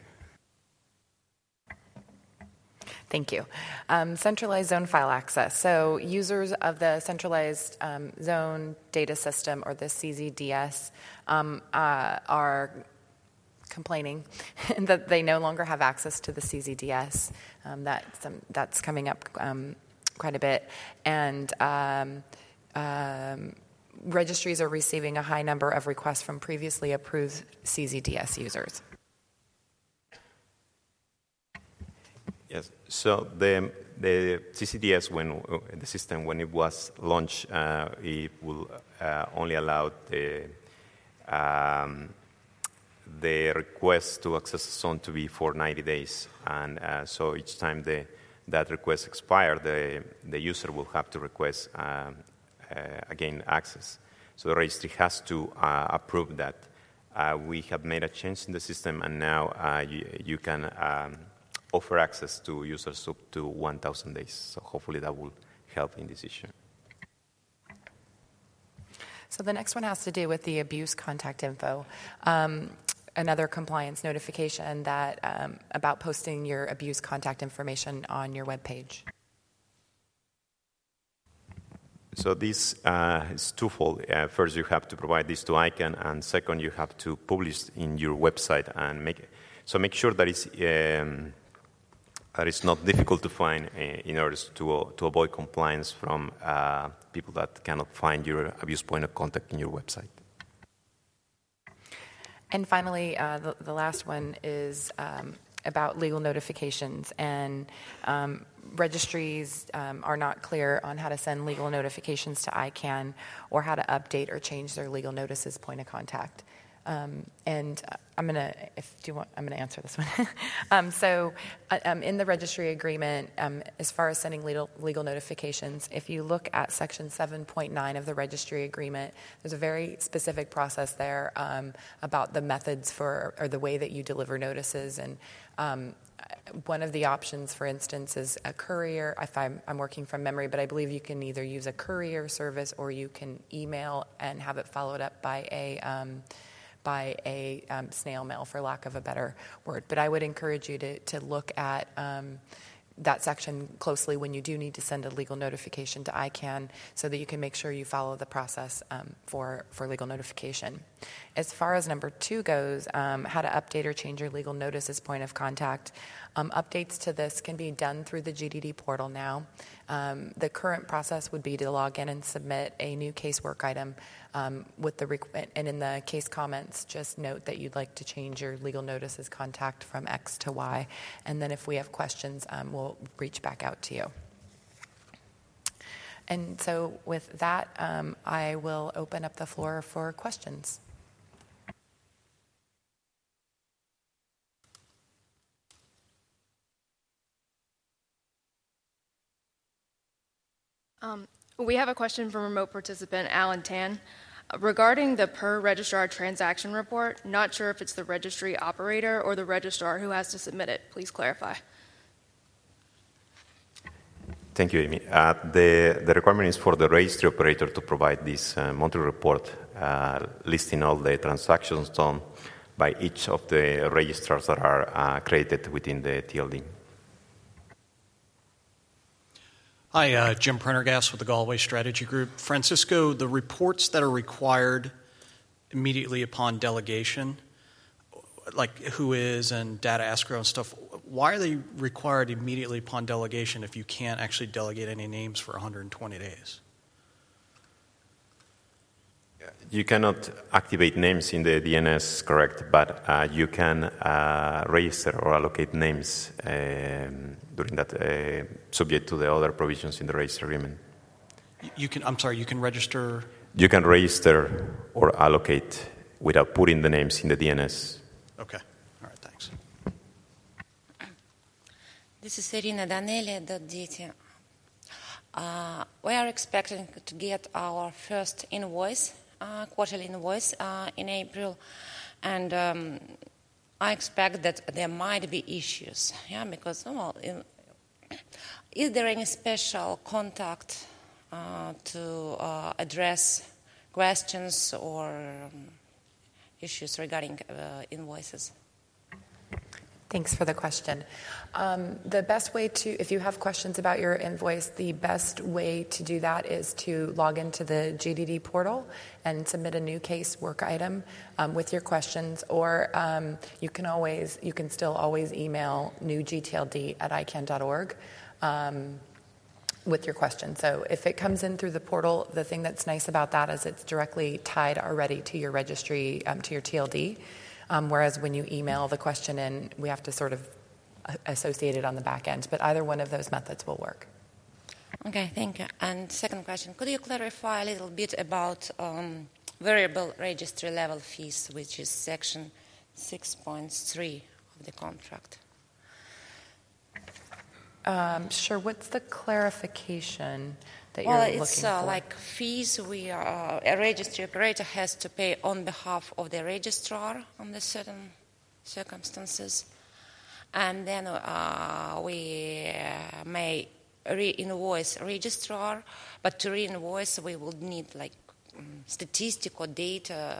Thank you. Um, centralized zone file access. So users of the centralized um, zone data system, or the C Z D S, um, uh, are complaining that they no longer have access to the C Z D S. Um, that's, um, that's coming up um, quite a bit. And um, um, registries are receiving a high number of requests from previously approved C Z D S users. Yes. So the the C Z D S, when the system when it was launched, uh, it will uh, only allow the um, the request to access the zone to be for ninety days, and uh, so each time the that request expires, the the user will have to request Um, Uh, again, access. So the registry has to uh, approve that. Uh, we have made a change in the system, and now uh, you, you can um, offer access to users up to one thousand days. So hopefully that will help in this issue. So the next one has to do with the abuse contact info. Um, another compliance notification that um, about posting your abuse contact information on your web page. So this uh, is twofold. Uh, first, you have to provide this to ICANN, and second, you have to publish in your website and make. So make sure that it's um, that is not difficult to find uh, in order to, to avoid compliance from uh, people that cannot find your abuse point of contact in your website. And finally, uh, the, the last one is um, about legal notifications. And um, registries um, are not clear on how to send legal notifications to I CANN or how to update or change their legal notices point of contact. Um, and I'm going to, if do you want, I'm going to answer this one. um, so uh, um, in the registry agreement, um, as far as sending legal, legal notifications, if you look at section seven point nine of the registry agreement, there's a very specific process there um, about the methods for, or the way that you deliver notices. And um, one of the options, for instance, is a courier. If I'm, I'm working from memory, but I believe you can either use a courier service or you can email and have it followed up by a um, by a um, snail mail, for lack of a better word. But I would encourage you to, to look at um, that section closely when you do need to send a legal notification to I CANN so that you can make sure you follow the process um, for, for legal notification. As far as number two goes, um, how to update or change your legal notices point of contact, um, updates to this can be done through the G D D portal now. Um, the current process would be to log in and submit a new casework item um, with the requ- and in the case comments, just note that you'd like to change your legal notices contact from X to Y, and then if we have questions, um, we'll reach back out to you. And so with that, um, I will open up the floor for questions. Um, we have a question from remote participant Alan Tan. Uh, regarding the per registrar transaction report, not sure if it's the registry operator or the registrar who has to submit it. Please clarify. Thank you, Amy. Uh, the, the requirement is for the registry operator to provide this uh, monthly report uh, listing all the transactions done by each of the registrars that are uh, created within the T L D. Hi, uh, Jim Prendergast with the Galway Strategy Group. Francisco, the reports that are required immediately upon delegation, like who is and data escrow and stuff, why are they required immediately upon delegation if you can't actually delegate any names for one hundred twenty days? You cannot activate names in the D N S, correct, but uh, you can uh, register or allocate names um, during that, uh, subject to the other provisions in the register agreement. You can, I'm sorry, you can register? You can register or allocate without putting the names in the D N S. Okay. All right, thanks. This is Irina Danelli, .D T. Uh, we are expecting to get our first invoice, uh, quarterly invoice, uh, in April, and um, I expect that there might be issues, yeah, because, well, in, is there any special contact uh, to uh, address questions or um, issues regarding uh, invoices? Thanks for the question. Um, the best way to, if you have questions about your invoice, the best way to do that is to log into the G D D portal and submit a new case work item um, with your questions, or um, you can always, you can still always email new G T L D at I CANN dot org um, with your question. So if it comes in through the portal, the thing that's nice about that is it's directly tied already to your registry, um, to your T L D. Um, whereas when you email the question in, we have to sort of associate it on the back end. But either one of those methods will work. Okay, thank you. And second question, could you clarify a little bit about um, variable registry level fees, which is section six point three of the contract? Um, sure. What's the clarification that well, you're looking it's uh, for? like fees we are, a registry operator has to pay on behalf of the registrar under certain circumstances, and then uh, we uh, may re-invoice registrar, but to re-invoice we would need like um, statistical data.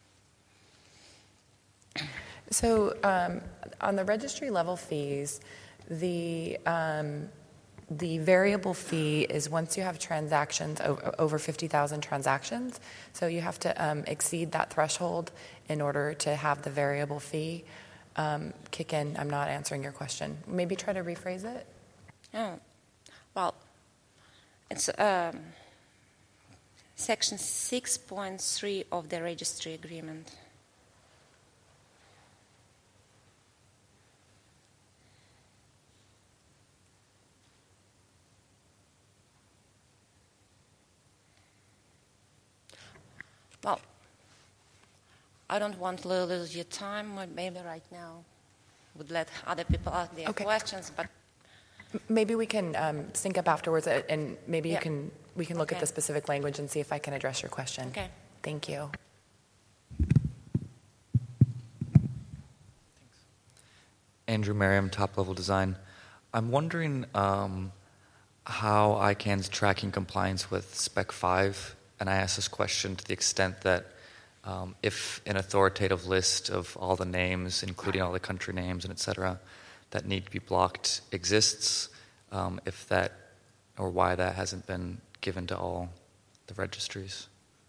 So um, on the registry level fees, the um, the variable fee is once you have transactions over, over fifty thousand transactions. So you have to um, exceed that threshold in order to have the variable fee. um, kick in, I'm not answering your question. Maybe try to rephrase it? Oh, well, it's um, section six point three of the registry agreement. Well, I don't want to lose your time. Maybe right now would let other people ask their Okay. questions, but Maybe we can um, sync up afterwards, uh, and maybe you Yeah. can we can look at Okay. the specific language and see if I can address your question. Okay. Thank you. Andrew Merriam, Top Level Design. I'm wondering um, how I CAN's tracking compliance with Spec five, and I ask this question to the extent that um, if an authoritative list of all the names, including all the country names and et cetera, that need to be blocked exists, um, if that or why that hasn't been given to all the registries.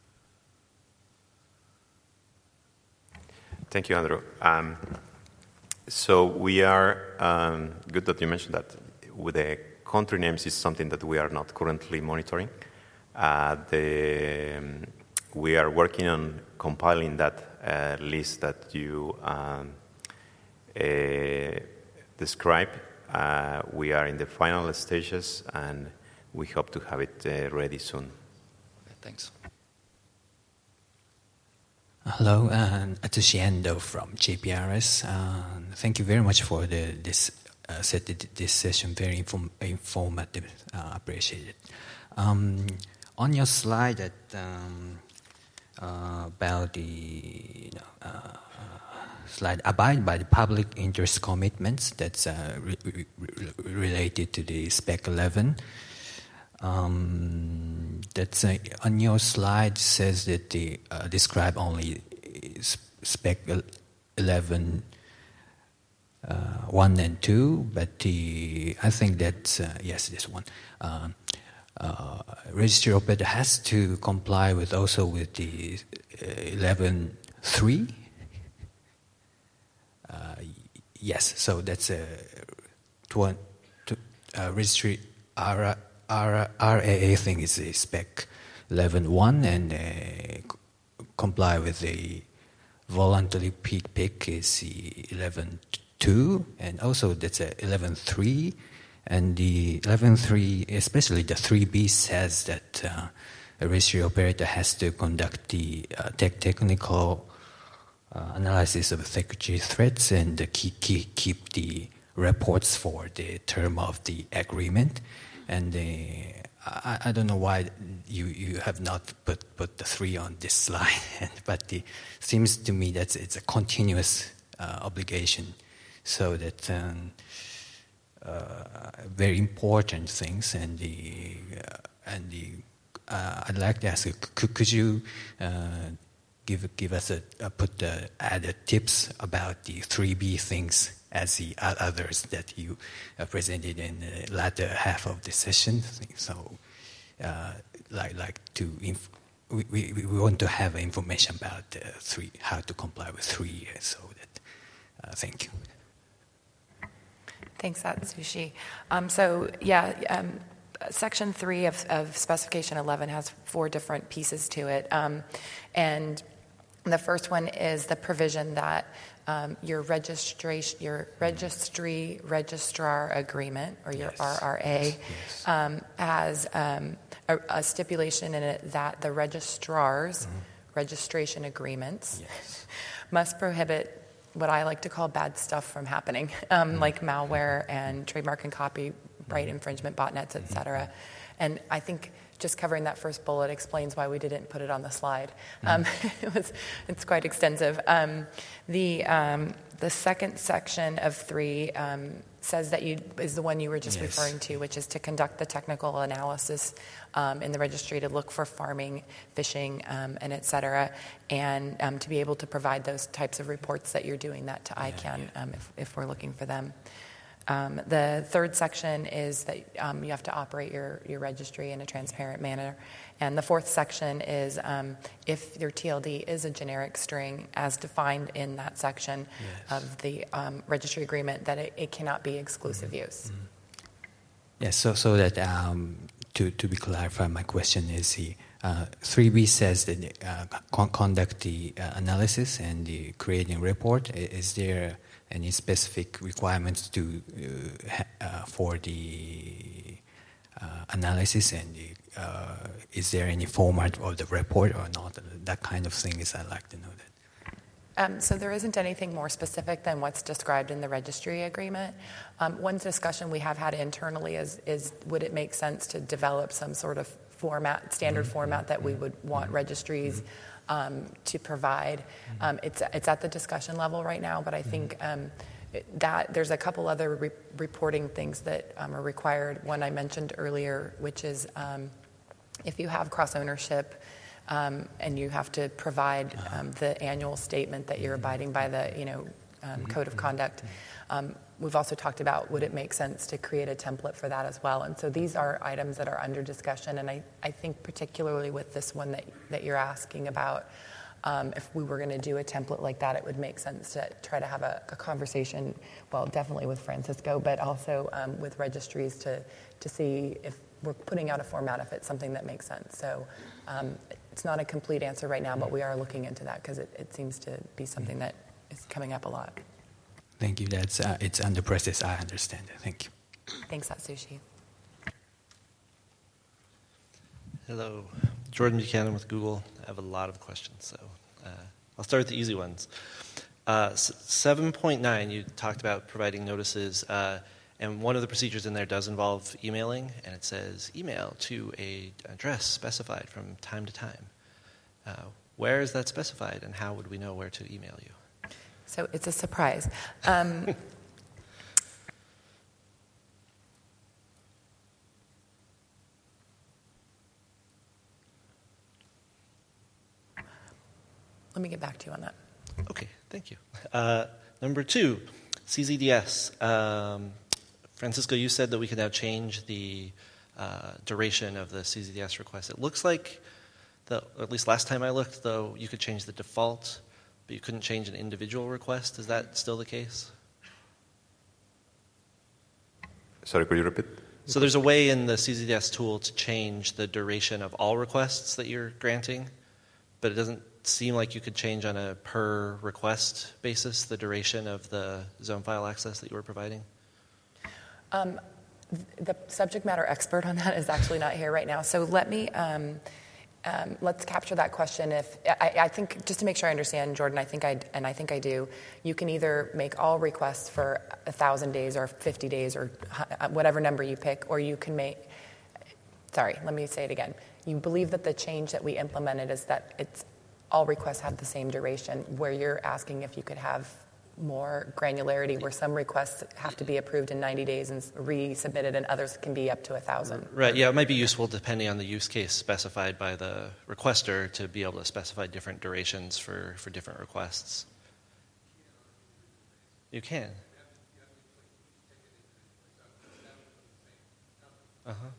Thank you, Andrew. Um, so we are, um, good that you mentioned that. With the country names is something that we are not currently monitoring. Uh, the, um, we are working on compiling that uh, list that you um, uh, describe. Uh, we are in the final stages, and we hope to have it uh, ready soon. Okay, thanks. Hello, uh, Atsushi Endo from J P R S. Uh, thank you very much for the, this uh, set, this session. Very inform, informative. Uh, appreciate it. Um, on your slide that um, uh, about the you know, uh, slide abide by the public interest commitments that's uh, re- re- re- related to the Spec eleven. Um, that's uh, on your slide says that the uh, describe only Spec eleven uh, one and two, but the I think that uh, yes, this one uh, uh, registry operator has to comply with also with the uh, eleven three. Uh, yes, so that's a tw- tw- uh, registry R. R A A thing is a Spec eleven one, and uh, c- comply with the voluntary peak pick is the eleven two, and also that's a eleven three, and the eleven three, especially the three B, says that uh, a registry operator has to conduct the uh, tech technical uh, analysis of security threats and uh, keep, keep keep the reports for the term of the agreement. And uh, I, I don't know why you, you have not put, put the three on this slide, but it seems to me that it's a continuous uh, obligation, so that um, uh, very important things. And the uh, and the uh, I'd like to ask you, could, could you uh, give give us a, a put the added tips about the three B things as the others that you uh, presented in the latter half of the session. So, uh, like, like to inf- we, we, we want to have information about uh, three, how to comply with three. So that, uh, thank you. Thanks, Atsushi. Um, so, yeah, um, Section three of, of Specification eleven has four different pieces to it, um, and the first one is the provision that um, your registration, your registry registrar agreement, or your Yes. R R A, Yes. um, has um, a, a stipulation in it that the registrar's mm-hmm. registration agreements Yes. must prohibit what I like to call bad stuff from happening, um, mm-hmm. like malware and trademark and copyright mm-hmm. infringement, botnets, et cetera. Mm-hmm. And I think just covering that first bullet explains why we didn't put it on the slide. Um, it was, it's quite extensive. Um, the um, the second section of three um, says that you is the one you were just Yes. referring to, which is to conduct the technical analysis um, in the registry to look for farming, fishing, um, and et cetera, and um, to be able to provide those types of reports that you're doing that to Yeah, I CAN yeah. um, if, if we're looking for them. Um, the third section is that um, you have to operate your, your registry in a transparent manner. And the fourth section is um, if your T L D is a generic string as defined in that section yes. of the um, registry agreement, that it, it cannot be exclusive mm-hmm. use. Mm-hmm. Yes, so, so that um, to, to be clarified, my question is the uh, three B says that uh, con- conduct the uh, analysis and the creating report. Is there any specific requirements to uh, ha- uh, for the uh, analysis, and the, uh, is there any format of the report or not? That kind of thing is I'd like to know that. Um, so there isn't anything more specific than what's described in the registry agreement. Um, one discussion we have had internally is, is would it make sense to develop some sort of format, standard mm-hmm. format that we would want mm-hmm. registries um, to provide. Um, it's, it's at the discussion level right now, but I think um, that there's a couple other re- reporting things that um, are required. One I mentioned earlier, which is um, if you have cross-ownership, Um, and you have to provide um, the annual statement that you're abiding by the, you know, um, code of conduct. Um, we've also talked about would it make sense to create a template for that as well. And so these are items that are under discussion. And I, I think particularly with this one that that you're asking about, um, if we were going to do a template like that, it would make sense to try to have a, a conversation, well, definitely with Francisco, but also um, with registries to to see if we're putting out a format if it's something that makes sense. So um, it's not a complete answer right now, but we are looking into that because it, it seems to be something that is coming up a lot. Thank you. That's uh, it's under process. I understand. Thank you. Thanks, Atsushi. Hello, Jordan Buchanan with Google. I have a lot of questions, so uh, I'll start with the easy ones. Uh, seven point nine, you talked about providing notices. Uh, And one of the procedures in there does involve emailing, and it says email to a address specified from time to time. Uh, where is that specified, and how would we know where to email you? So it's a surprise. Um, let me get back to you on that. Okay, thank you. Uh, number two, C Z D S. Um, Francisco, you said that we could now change the uh, duration of the C Z D S request. It looks like, the, at least last time I looked, though, you could change the default, but you couldn't change an individual request. Is that still the case? Sorry, could you repeat? So there's a way in the C Z D S tool to change the duration of all requests that you're granting, but it doesn't seem like you could change on a per request basis the duration of the zone file access that you were providing? Um, the subject matter expert on that is actually not here right now. So let me, um, um, let's capture that question. If I, I think, just to make sure I understand, Jordan, I think I, and I think I do, you can either make all requests for a thousand days or fifty days or whatever number you pick, or you can make, sorry, let me say it again. You believe that the change that we implemented is that it's all requests have the same duration, where you're asking if you could have more granularity, where some requests have to be approved in ninety days and resubmitted, and others can be up to a thousand. Right. Yeah, it might be useful depending on the use case specified by the requester to be able to specify different durations for, for different requests. You can. Uh huh.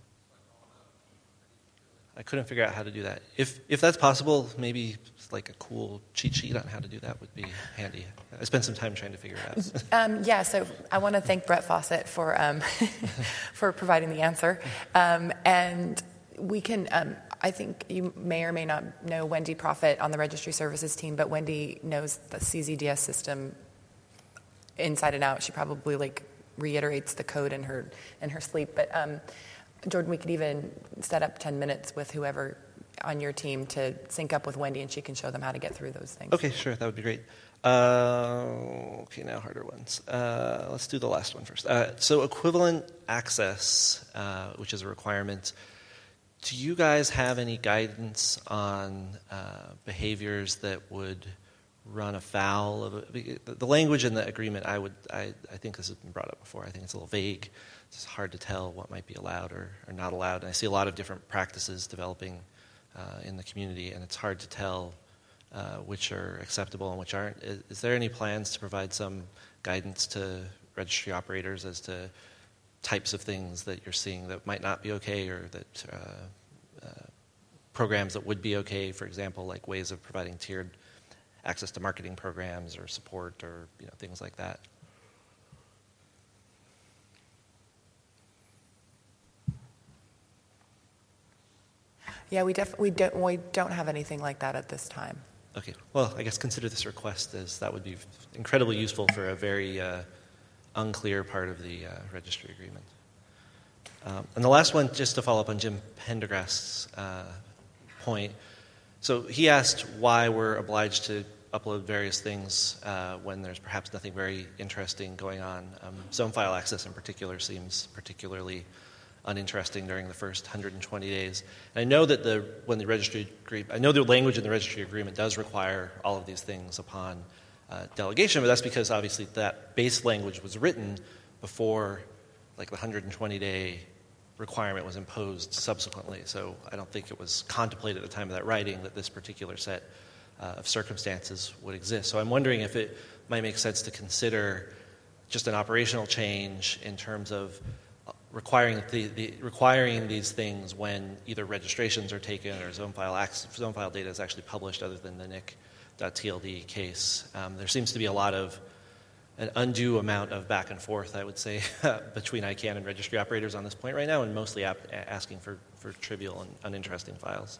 I couldn't figure out how to do that. If if that's possible, maybe like a cool cheat sheet on how to do that would be handy. I spent some time trying to figure it out. Um, yeah, so I want to thank Brett Fawcett for um, for providing the answer. Um, and we can, um, I think you may or may not know Wendy Profit on the Registry Services team, but Wendy knows the C Z D S system inside and out. She probably like reiterates the code in her in her sleep. But um, Jordan, we could even set up ten minutes with whoever on your team to sync up with Wendy, and she can show them how to get through those things. Okay, sure, that would be great. Uh, okay, now harder ones. Uh, let's do the last one first. Uh, so equivalent access, uh, which is a requirement. Do you guys have any guidance on uh, behaviors that would run afoul of a, the language in the agreement? I would, I, I think this has been brought up before. I think it's a little vague. It's hard to tell what might be allowed or, or not allowed. And I see a lot of different practices developing uh, in the community, and it's hard to tell uh, which are acceptable and which aren't. Is, is there any plans to provide some guidance to registry operators as to types of things that you're seeing that might not be okay, or that uh, uh, programs that would be okay, for example, like ways of providing tiered access to marketing programs or support, or you know, things like that. Yeah, we, def- we, don't, we don't have anything like that at this time. Okay. Well, I guess consider this request, as that would be incredibly useful for a very uh, unclear part of the uh, registry agreement. Um, and the last one, just to follow up on Jim Pendergast's uh, point. So he asked why we're obliged to upload various things uh, when there's perhaps nothing very interesting going on. Um, zone file access in particular seems particularly uninteresting during the first one hundred twenty days. And I know that the when the registry agreement, I know the language in the registry agreement does require all of these things upon uh, delegation, but that's because obviously that base language was written before like the one hundred twenty day requirement was imposed subsequently. So I don't think it was contemplated at the time of that writing that this particular set uh, of circumstances would exist. So I'm wondering if it might make sense to consider just an operational change in terms of requiring the, the requiring these things when either registrations are taken or zone file access, zone file data is actually published, other than the N I C dot T L D case. Um, there seems to be a lot of an undue amount of back and forth, I would say, between I CANN and registry operators on this point right now, and mostly ap- asking for, for trivial and uninteresting files.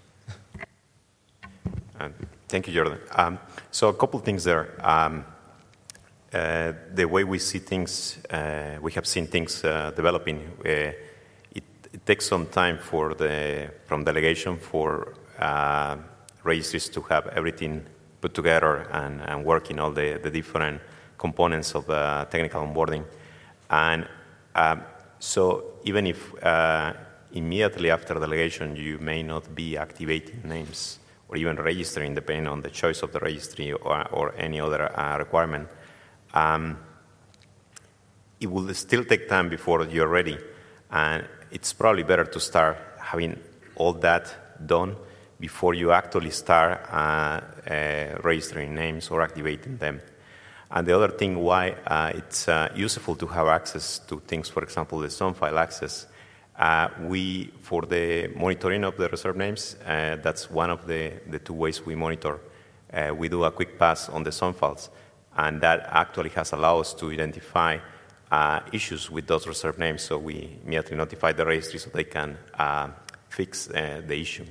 Um, thank you, Jordan. Um, so a couple things there. Um, Uh, the way we see things, uh, we have seen things uh, developing. Uh, it, it takes some time for the from delegation for uh, registries to have everything put together and, and work in all the, the different components of uh, technical onboarding. And um, so even if uh, immediately after delegation you may not be activating names or even registering, depending on the choice of the registry or, or any other uh, requirement, Um, it will still take time before you're ready, and it's probably better to start having all that done before you actually start uh, uh, registering names or activating them. And the other thing why uh, it's uh, useful to have access to things, for example, the zone file access, uh, we, for the monitoring of the reserved names, uh, that's one of the, the two ways we monitor. Uh, we do a quick pass on the zone files. And that actually has allowed us to identify uh, issues with those reserved names, so we immediately notify the registry so they can uh, fix uh, the issue.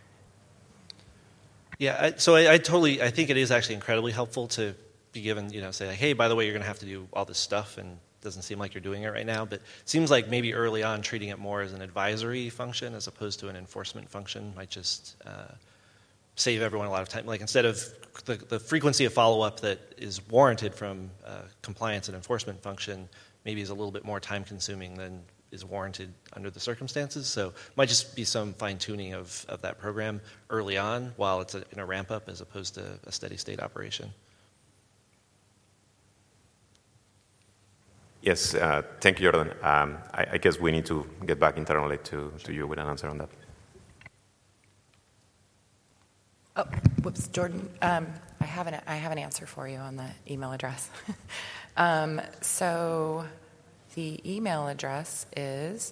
Yeah, I, so I, I totally, I think it is actually incredibly helpful to be given, you know, say, like, hey, by the way, you're going to have to do all this stuff, and it doesn't seem like you're doing it right now, but it seems like maybe early on treating it more as an advisory function as opposed to an enforcement function might just uh, save everyone a lot of time. Like, instead of the, the frequency of follow-up that is warranted from uh, compliance and enforcement function maybe is a little bit more time-consuming than is warranted under the circumstances. So it might just be some fine-tuning of, of that program early on while it's a, in a ramp-up as opposed to a steady-state operation. Yes, uh, thank you, Jordan. Um, I, I guess we need to get back internally to, to you with an answer on that. Oh, whoops, Jordan. Um, I have an I have an answer for you on the email address. um, so, the email address is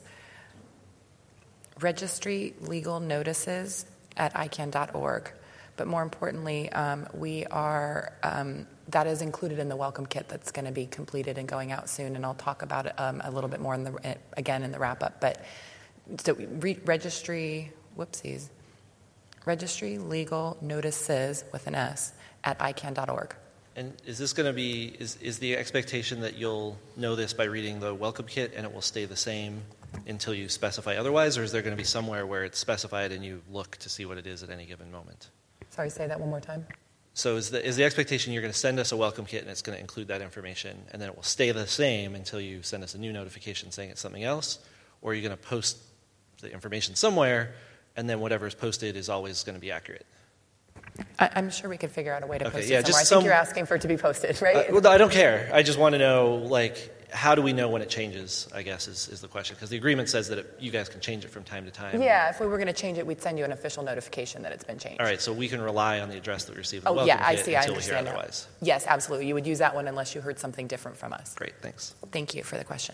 registry legal notices at I CANN dot org. But more importantly, um, we are um, that is included in the welcome kit that's going to be completed and going out soon. And I'll talk about it um, a little bit more in the again in the wrap up. But so re- registry, whoopsies. Registry Legal Notices with an S at I CANN dot org. And is this going to be, is, is the expectation that you'll know this by reading the welcome kit and it will stay the same until you specify otherwise, or is there going to be somewhere where it's specified and you look to see what it is at any given moment? Sorry, say that one more time. So is the, is the expectation you're going to send us a welcome kit and it's going to include that information, and then it will stay the same until you send us a new notification saying it's something else, or are you going to post the information somewhere and then whatever is posted is always going to be accurate? I, I'm sure we could figure out a way to okay, post yeah, it somewhere. Just I some, think you're asking for it to be posted, right? Uh, well, I don't care. I just want to know, like, how do we know when it changes, I guess, is, is the question. Because the agreement says that it, you guys can change it from time to time. Yeah, if we were going to change it, we'd send you an official notification that it's been changed. All right, so we can rely on the address that we receive in the Oh, welcome yeah, I kit see. I until we hear understand now. otherwise. Yes, absolutely. You would use that one unless you heard something different from us. Great, thanks. Thank you for the question.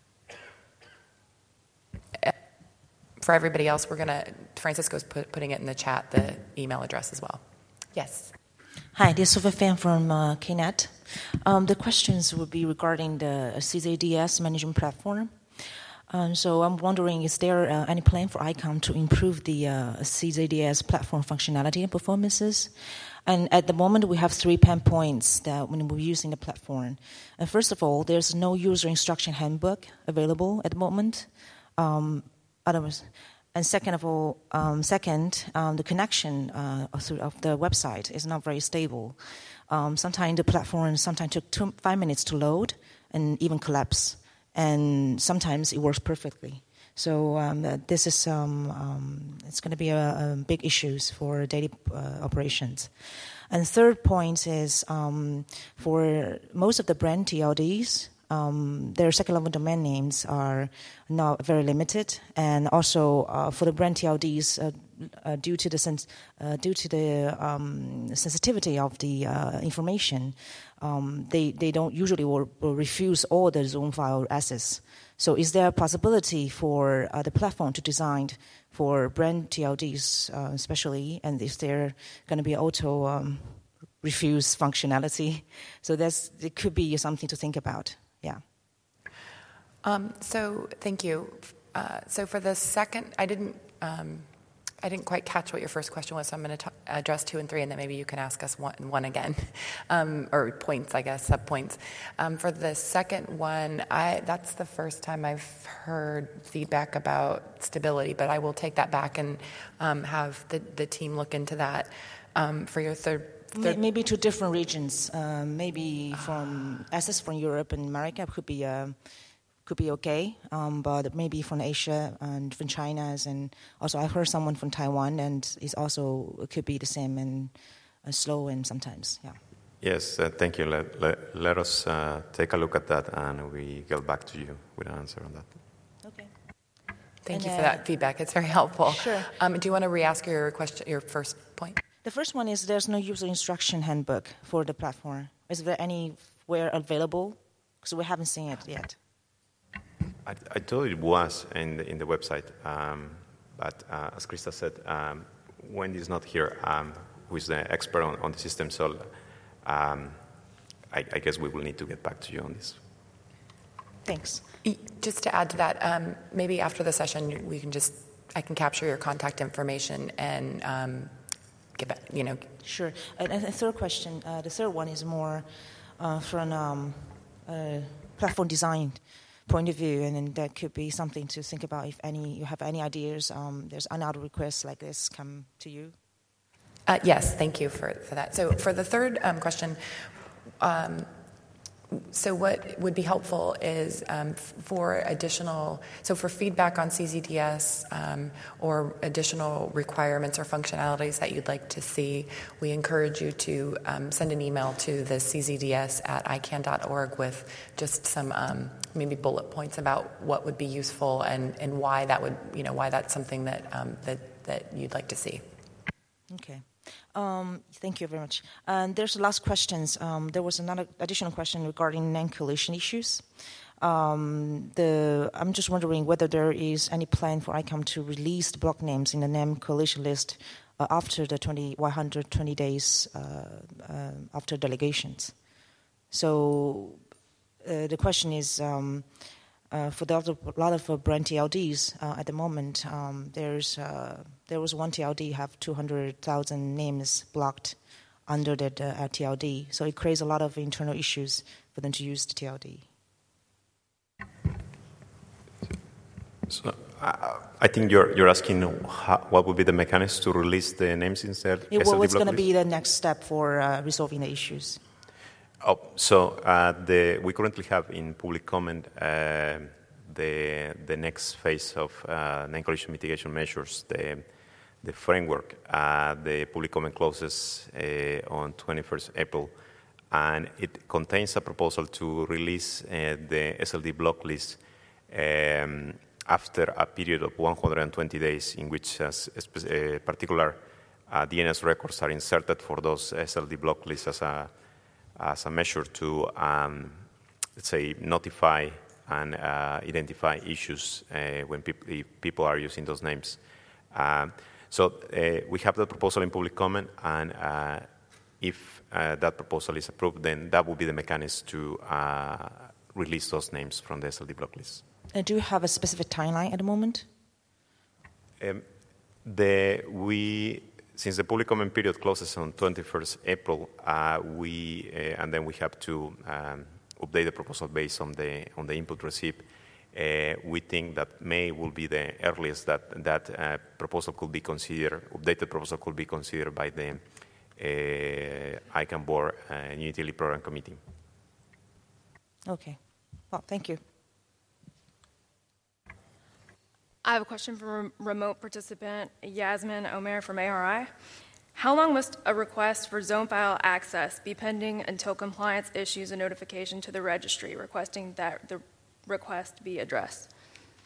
For everybody else, we're going to, Francisco's put, putting it in the chat, the email address as well. Yes. Hi, this is Sophie Fan from uh, K net. Um, the questions would be regarding the C Z D S management platform. Um, so I'm wondering, is there uh, any plan for ICOM to improve the uh, C Z D S platform functionality and performances? And at the moment, we have three pain points that when we're using the platform. And first of all, there's no user instruction handbook available at the moment. Um, Otherwise, and second of all, um, second, um, the connection uh, of the website is not very stable. Um, sometimes the platform sometimes took two, five minutes to load and even collapse, and sometimes it works perfectly. So um, this is um, um, it's going to be a, a big issues for daily uh, operations. And third point is um, for most of the brand T L Ds. Um, their second-level domain names are not very limited, and also uh, for the brand T L Ds, uh, uh, due to the sens- uh, due to the um, sensitivity of the uh, information, um, they they don't usually will, will refuse all the zone file access. So, is there a possibility for uh, the platform to design for brand T L Ds, uh, especially, and is there going to be auto um, refuse functionality? So that's it could be something to think about. Yeah. Um, so thank you. Uh, so for the second, I didn't, um, I didn't quite catch what your first question was. So I'm going to address two and three, and then maybe you can ask us one, one again, um, or points, I guess, sub points. Um, for the second one, I that's the first time I've heard feedback about stability, but I will take that back and um, have the, the team look into that. Um, for your third. Third. Maybe to different regions. Uh, maybe from access from Europe and America could be uh, could be okay, um, but maybe from Asia and from China, and also I heard someone from Taiwan, and it's also it could be the same and uh, slow and sometimes, yeah. Yes, uh, thank you. Let, let, let us uh, take a look at that, and we get back to you with an answer on that. Okay. Thank and, you for uh, that feedback. It's very helpful. Sure. Um, do you want to re-ask your question, your first point? The first one is there's no user instruction handbook for the platform. Is there anywhere available? Because we haven't seen it yet. I, I thought it was in the, in the website, um, but uh, as Krista said, um, Wendy is not here, um, who is the expert on, on the system, so um, I, I guess we will need to get back to you on this. Thanks. Just to add to that, um, maybe after the session we can just, I can capture your contact information and um, get back, you know. Sure. And, and the third question, uh, the third one is more uh, from um, a platform design point of view, and then that could be something to think about if any you have any ideas. Um, there's another request like this come to you. Uh, yes, thank you for, for that. So for the third um, question, um, so what would be helpful is um, for additional, so for feedback on C Z D S um, or additional requirements or functionalities that you'd like to see, we encourage you to um, send an email to the C Z D S at I C A N dot org with just some um, maybe bullet points about what would be useful and, and why that would, you know, why that's something that um, that that you'd like to see. Okay. Um, thank you very much. And there's the last questions. Um, there was another additional question regarding name collision issues. Um, the, I'm just wondering whether there is any plan for ICOM to release the block names in the name collision list uh, after the twenty, one hundred twenty days uh, uh, after delegations. So uh, the question is, um, Uh, for the other, a lot of uh, brand T L Ds uh, at the moment, um, there's uh, there was one T L D have two hundred thousand names blocked under that uh, T L D, so it creates a lot of internal issues for them to use the T L D. So uh, I think you're you're asking how, what would be the mechanism to release the names instead. Yeah, well, what's going to be the next step for uh, resolving the issues? Oh, so uh, the, we currently have in public comment uh, the the next phase of uh, name collision mitigation measures, the the framework. Uh, the public comment closes uh, on twenty-first April, and it contains a proposal to release uh, the S L D block list um, after a period of one hundred twenty days in which uh, uh, particular uh, D N S records are inserted for those S L D block lists as a, as a measure to, um, let's say, notify and uh, identify issues uh, when peop- people are using those names. Uh, so uh, we have that proposal in public comment, and uh, if uh, that proposal is approved, then that will be the mechanism to uh, release those names from the S L D block list. Uh, do you have a specific timeline at the moment? Um, the, we, since the public comment period closes on twenty-first April, uh, we uh, and then we have to um, update the proposal based on the on the input received. Uh, we think that May will be the earliest that that uh, proposal could be considered. Updated proposal could be considered by the uh, I CANN board uh, New Utility Program Committee. Okay. Well, thank you. I have a question from remote participant Yasmin Omer from A R I. How long must a request for zone file access be pending until compliance issues a notification to the registry requesting that the request be addressed?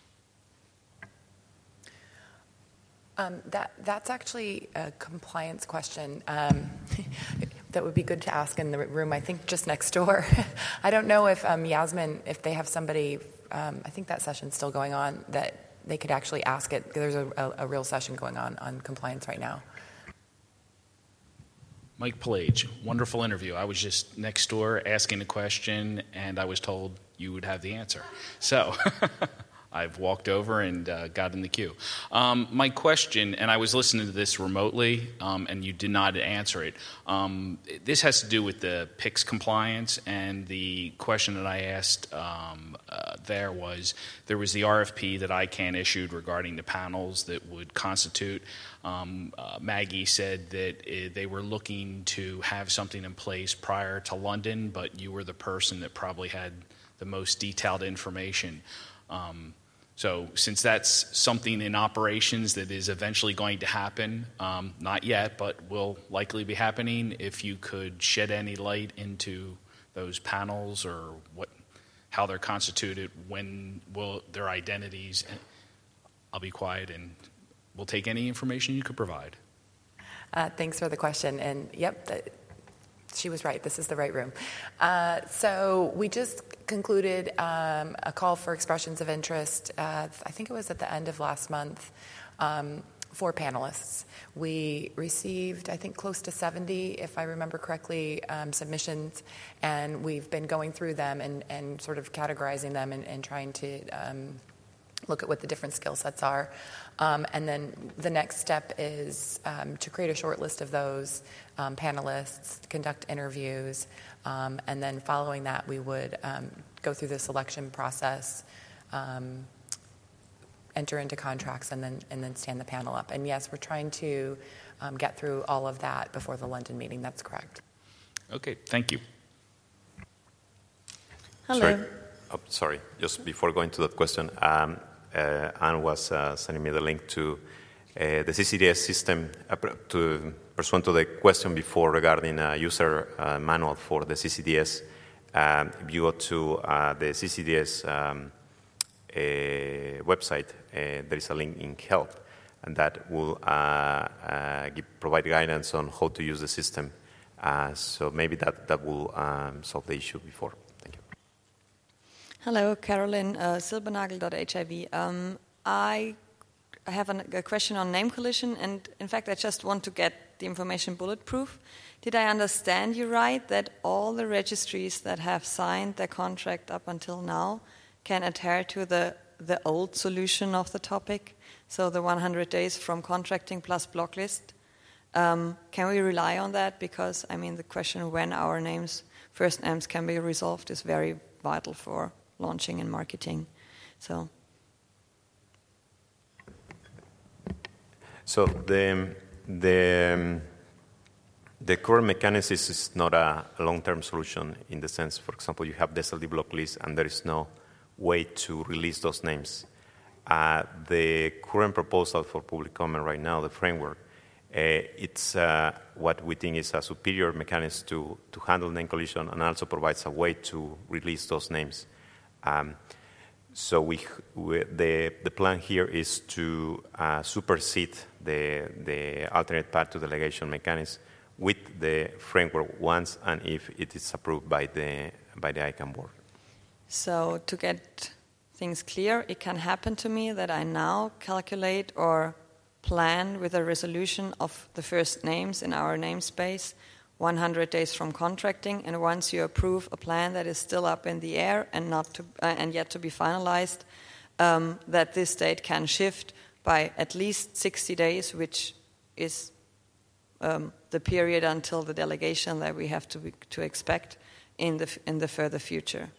Um, that, that's actually a compliance question um, that would be good to ask in the room, I think, just next door. I don't know if um, Yasmin, if they have somebody, um, I think that session's still going on, that they could actually ask it. There's a, a, a real session going on on compliance right now. Mike Pelage, wonderful interview. I was just next door asking a question, and I was told you would have the answer. So I've walked over and uh, got in the queue. Um, my question, and I was listening to this remotely, um, and you did not answer it. Um, this has to do with the P I C S compliance, and the question that I asked um, uh, there was, there was the R F P that I CANN issued regarding the panels that would constitute. Um, uh, Maggie said that uh, they were looking to have something in place prior to London, but you were the person that probably had the most detailed information. Um, so since that's something in operations that is eventually going to happen, um, not yet, but will likely be happening, if you could shed any light into those panels or what, how they're constituted, when will their identities, I'll be quiet and we'll take any information you could provide. Uh, thanks for the question. And yep, the, she was right. This is the right room. Uh, so we just concluded um, a call for expressions of interest. Uh, I think it was at the end of last month um, for panelists. We received, I think, close to seventy, if I remember correctly, um, submissions, and we've been going through them and, and sort of categorizing them and, and trying to um, look at what the different skill sets are. Um, and then the next step is um, to create a short list of those um, panelists, conduct interviews, um, and then following that we would um, go through the selection process, um, enter into contracts, and then and then stand the panel up. And yes, we're trying to um, get through all of that before the London meeting. That's correct. Okay, thank you. Hello. Sorry, oh, sorry. Just before going to that question, um, uh, Anne was uh, sending me the link to uh, the C C D S system uh, to pursuant to the question before regarding a user uh, manual for the C C D S. Um, if you go to uh, the C C D S um, uh, website, uh, there is a link in help, and that will uh, uh, give, provide guidance on how to use the system. Uh, so maybe that, that will um, solve the issue before. Thank you. Hello, Carolyn, uh, silbernagel dot H I V. Um, I have an, a question on name collision, and in fact, I just want to get the information bulletproof. Did I understand you right that all the registries that have signed their contract up until now can adhere to the, the old solution of the topic, so the one hundred days from contracting plus block list? Um, can we rely on that? Because, I mean, the question when our names, first names can be resolved is very vital for launching and marketing. So, so the the um, the current mechanism is not a, a long-term solution in the sense, for example, you have the S L D block list and there is no way to release those names. Uh, the current proposal for public comment right now, the framework, it's uh, what we think is a superior mechanism to, to handle name collision and also provides a way to release those names. Um, so we, we, the, the plan here is to uh, supersede the, the alternate path to delegation mechanism with the framework once and if it is approved by the, by the I CANN board. So to get things clear, it can happen to me that I now calculate or plan with a resolution of the first names in our namespace one hundred days from contracting, and once you approve a plan that is still up in the air and not to, uh, and yet to be finalized, um, that this date can shift by at least sixty days, which is um, the period until the delegation that we have to be, to expect in the in the further future.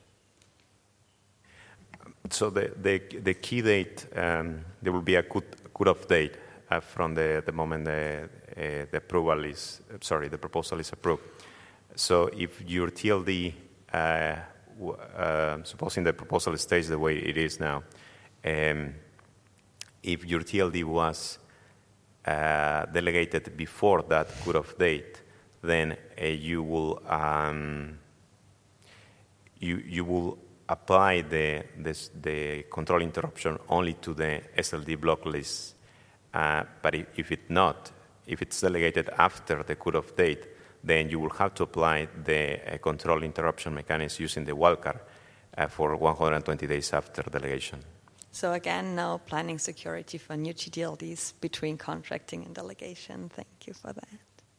So the the, the key date, um, there will be a cut, cut-off date uh, from the, the moment the, uh, the approval is, sorry, the proposal is approved. So if your T L D, uh, w- uh, supposing the proposal stays the way it is now, um, if your T L D was uh, delegated before that cut-off date, then uh, you will um, you you will apply the, this, the control interruption only to the S L D block list. Uh, but if, if it not, if it's delegated after the cutoff date, then you will have to apply the uh, control interruption mechanism using the wildcard uh, for one hundred twenty days after delegation. So again, no planning security for new G D L Ds between contracting and delegation. Thank you for that.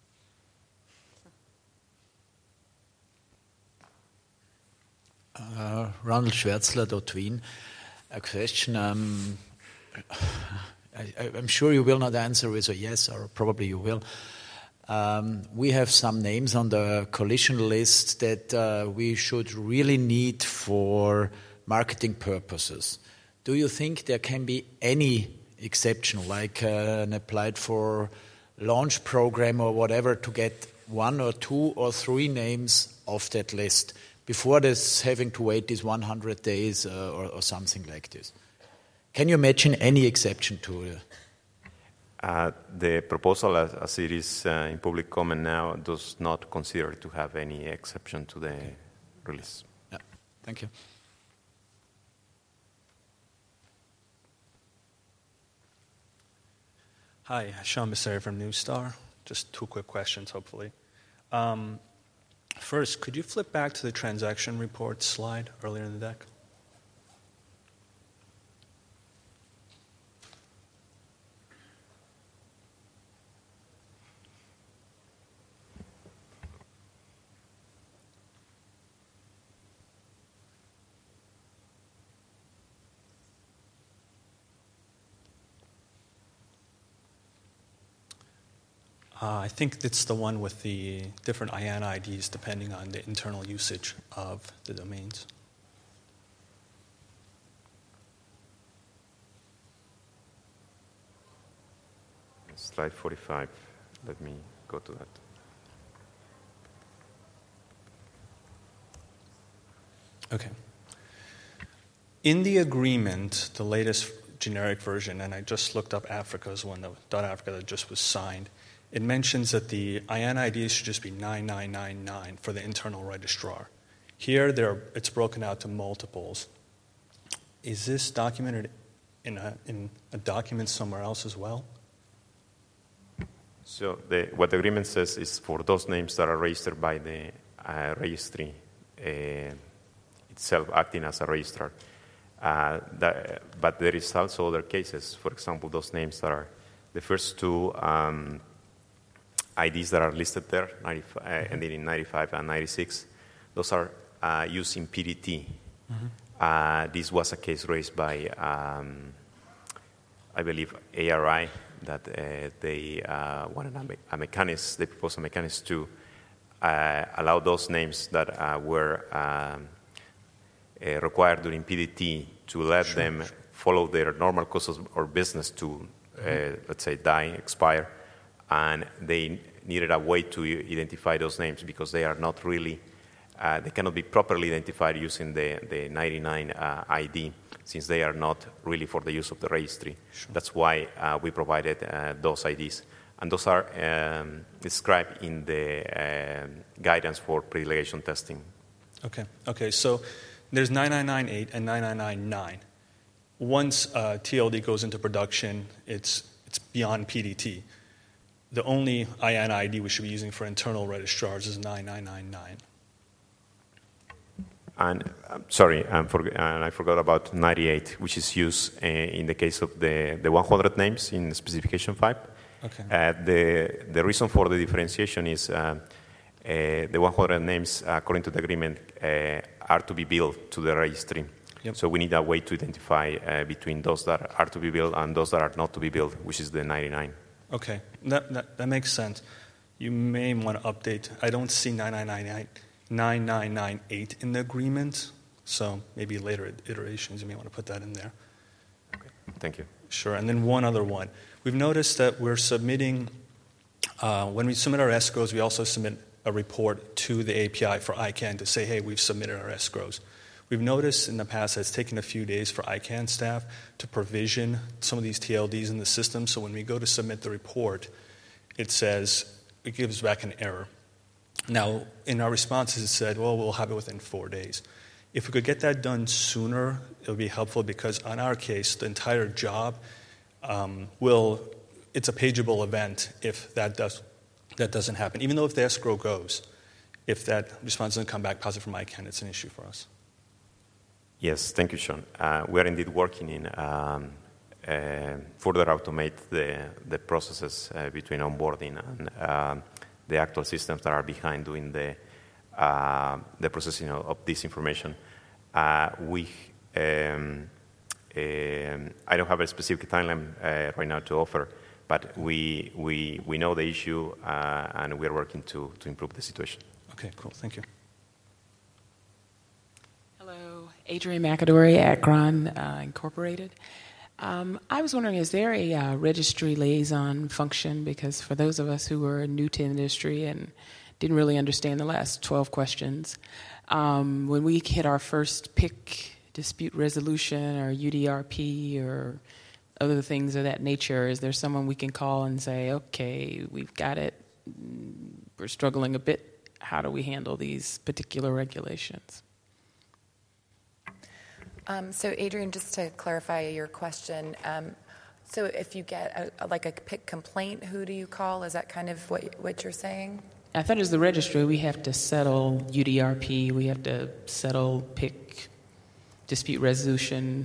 Uh, Ronald Schwärzler, Dotwin. A question. Um, I, I'm sure you will not answer with a yes, or probably you will. Um, we have some names on the collision list that uh, we should really need for marketing purposes. Do you think there can be any exception, like uh, an applied for launch program or whatever, to get one or two or three names off that list before this having to wait these one hundred days uh, or, or something like this? Can you imagine any exception to it? Uh, the proposal, as, as it is uh, in public comment now, does not consider to have any exception to the okay. release. Yeah. Thank you. Hi, Sean Bisseri from New Star. Just two quick questions, hopefully. Um, first, could you flip back to the transaction report slide earlier in the deck? Uh, I think it's the one with the different I A N I Ds depending on the internal usage of the domains. Slide forty-five. Let me go to that. Okay. In the agreement, the latest generic version, and I just looked up Africa's one, the .Africa that just was signed, it mentions that the I A N I D should just be nine nine nine nine for the internal registrar. Here, there it's broken out to multiples. Is this documented in a, in a document somewhere else as well? So the, what the agreement says is for those names that are registered by the uh, registry uh, itself, acting as a registrar. Uh, that, but there is also other cases. For example, those names that are the first two um, I Ds that are listed there, ninety-five, uh, ending in ninety-five and ninety-six, those are uh, used in P D T. Mm-hmm. Uh, this was a case raised by, um, I believe, A R I, that uh, they uh, wanted a, me- a mechanism, they proposed a mechanism to uh, allow those names that uh, were um, uh, required during P D T to let sure, them sure. follow their normal course of or business to, uh, mm-hmm. let's say, die, expire, and they needed a way to identify those names because they are not really, uh, they cannot be properly identified using the, the ninety-nine uh, I D since they are not really for the use of the registry. Sure. That's why uh, we provided uh, those I Ds. And those are um, described in the uh, guidance for pre-delegation testing. Okay, okay, so there's nine nine nine eight and nine nine nine nine. Once uh, T L D goes into production, it's it's beyond P D T. The only I A N I D we should be using for internal registrars is nine nine nine nine. And um, sorry, um, for, and I forgot about ninety-eight, which is used uh, in the case of the, the one hundred names in specification five. Okay. Uh, the, the reason for the differentiation is uh, uh, the one hundred names, according to the agreement, uh, are to be billed to the registry. Yep. So we need a way to identify uh, between those that are to be billed and those that are not to be billed, which is the ninety-nine. Okay, that, that, that makes sense. You may want to update. I don't see nine nine nine nine eight in the agreement, so maybe later iterations you may want to put that in there. Okay. Thank you. Sure, and then one other one. We've noticed that we're submitting, uh, when we submit our escrows, we also submit a report to the A P I for I CANN to say, hey, we've submitted our escrows. We've noticed in the past that it's taken a few days for I CANN staff to provision some of these T L Ds in the system, so when we go to submit the report, it says, it gives back an error. Now, in our responses, it said, well, we'll have it within four days. If we could get that done sooner, it would be helpful because on our case, the entire job um, will, it's a pageable event if that, does, that doesn't happen. Even though if the escrow goes, if that response doesn't come back positive from I CANN, it's an issue for us. Yes, thank you, Sean. Uh, we are indeed working in um, uh, further automate the, the processes uh, between onboarding and uh, the actual systems that are behind doing the, uh, the processing of, of this information. Uh, we, um, um, I don't have a specific timeline uh, right now to offer, but we, we, we know the issue uh, and we are working to, to improve the situation. Okay, cool. Thank you. Adrienne McAdory at Akron uh, Incorporated. Um, I was wondering, is there a uh, registry liaison function? Because for those of us who were new to the industry and didn't really understand the last twelve questions, um, when we hit our first P I C dispute resolution or U D R P or other things of that nature, is there someone we can call and say, okay, we've got it, we're struggling a bit, how do we handle these particular regulations? Um, so, Adrian, just to clarify your question, um, so if you get a, like a P I C complaint, who do you call? Is that kind of what what you're saying? I thought as the registry, we have to settle U D R P, we have to settle P I C dispute resolution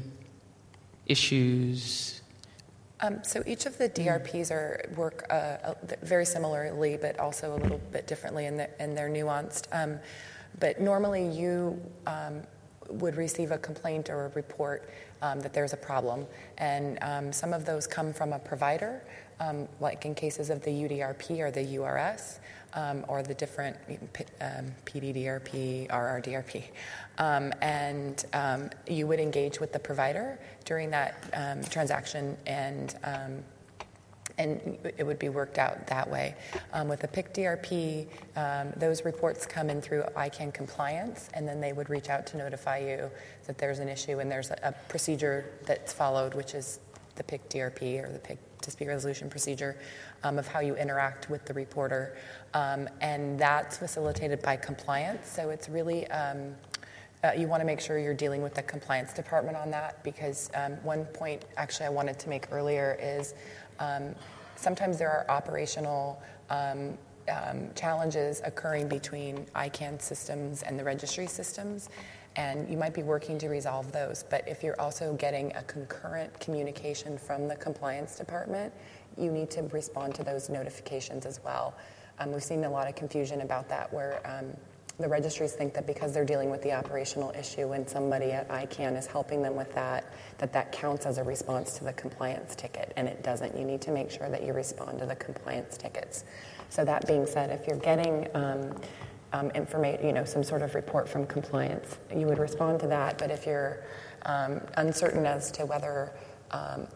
issues. Um, so each of the D R Ps are work uh, very similarly, but also a little bit differently, and they're, and they're nuanced. Um, but normally, you um, would receive a complaint or a report um, that there's a problem. And um, some of those come from a provider, um, like in cases of the U D R P or the U R S, um, or the different um, P D D R P, R R D R P. Um, and um, you would engage with the provider during that um, transaction, and um, and it would be worked out that way. Um, with the P I C D R P, um, those reports come in through I CANN compliance, and then they would reach out to notify you that there's an issue, and there's a, a procedure that's followed, which is the P I C D R P or the P I C dispute resolution procedure, um, of how you interact with the reporter. Um, and that's facilitated by compliance, so it's really, um, uh, you want to make sure you're dealing with the compliance department on that, because um, one point actually I wanted to make earlier is Um, sometimes there are operational um, um, challenges occurring between I CANN systems and the registry systems, and you might be working to resolve those. But if you're also getting a concurrent communication from the compliance department, you need to respond to those notifications as well. Um, we've seen a lot of confusion about that, where um, the registries think that because they're dealing with the operational issue and somebody at I CANN is helping them with that, that that counts as a response to the compliance ticket, and it doesn't. You need to make sure that you respond to the compliance tickets. So that being said, if you're getting um, um, information, you know, some sort of report from compliance, you would respond to that. But if you're um, uncertain as to whether um,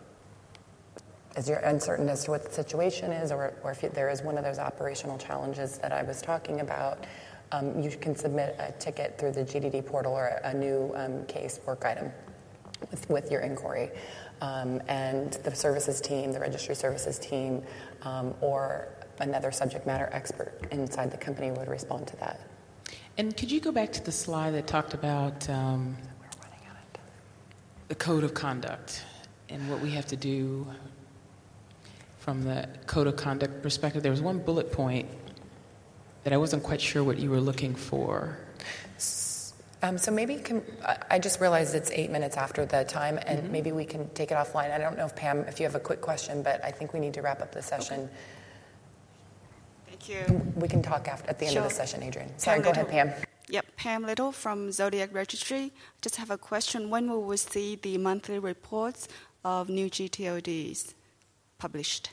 as you're uncertain as to what the situation is, or, or if there is one of those operational challenges that I was talking about, Um, you can submit a ticket through the G D D portal or a new um, case work item. with, with your inquiry. Um, and the services team, the registry services team, um, or another subject matter expert inside the company would respond to that. And could you go back to the slide that talked about um, the code of conduct and what we have to do from the code of conduct perspective? There was one bullet point that I wasn't quite sure what you were looking for. Um, so maybe can, I just realized it's eight minutes after the time, and Mm-hmm. maybe we can take it offline. I don't know if Pam, if you have a quick question, but I think we need to wrap up the session. Okay. Thank you. We can talk after, at the end Sure. of the session, Adrian. Sorry, Pam go ahead, Little. Pam. Yep, Pam Little from Zodiac Registry. Just have a question. When will we see the monthly reports of new G T O Ds published?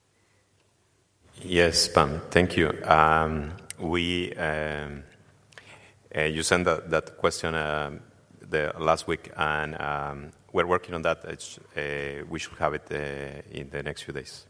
Yes, Pam, thank you. Um, we, um, uh, you sent that, that question uh, the last week, and um, we're working on that. It's, uh, we should have it uh, in the next few days.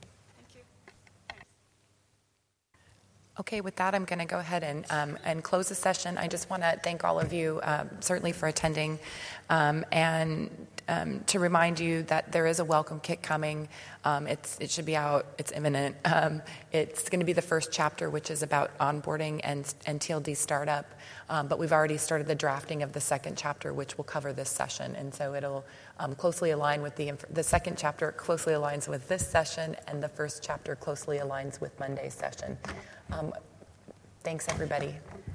Okay, with that, I'm going to go ahead and, um, and close the session. I just want to thank all of you, um, certainly for attending, um, and um, to remind you that there is a welcome kit coming. Um, it's, it should be out. It's imminent. Um, it's going to be the first chapter, which is about onboarding and, and T L D startup. Um, but we've already started the drafting of the second chapter, which will cover this session. And so it'll um, closely align with the, the second chapter closely aligns with this session, and the first chapter closely aligns with Monday's session. Um, thanks, everybody.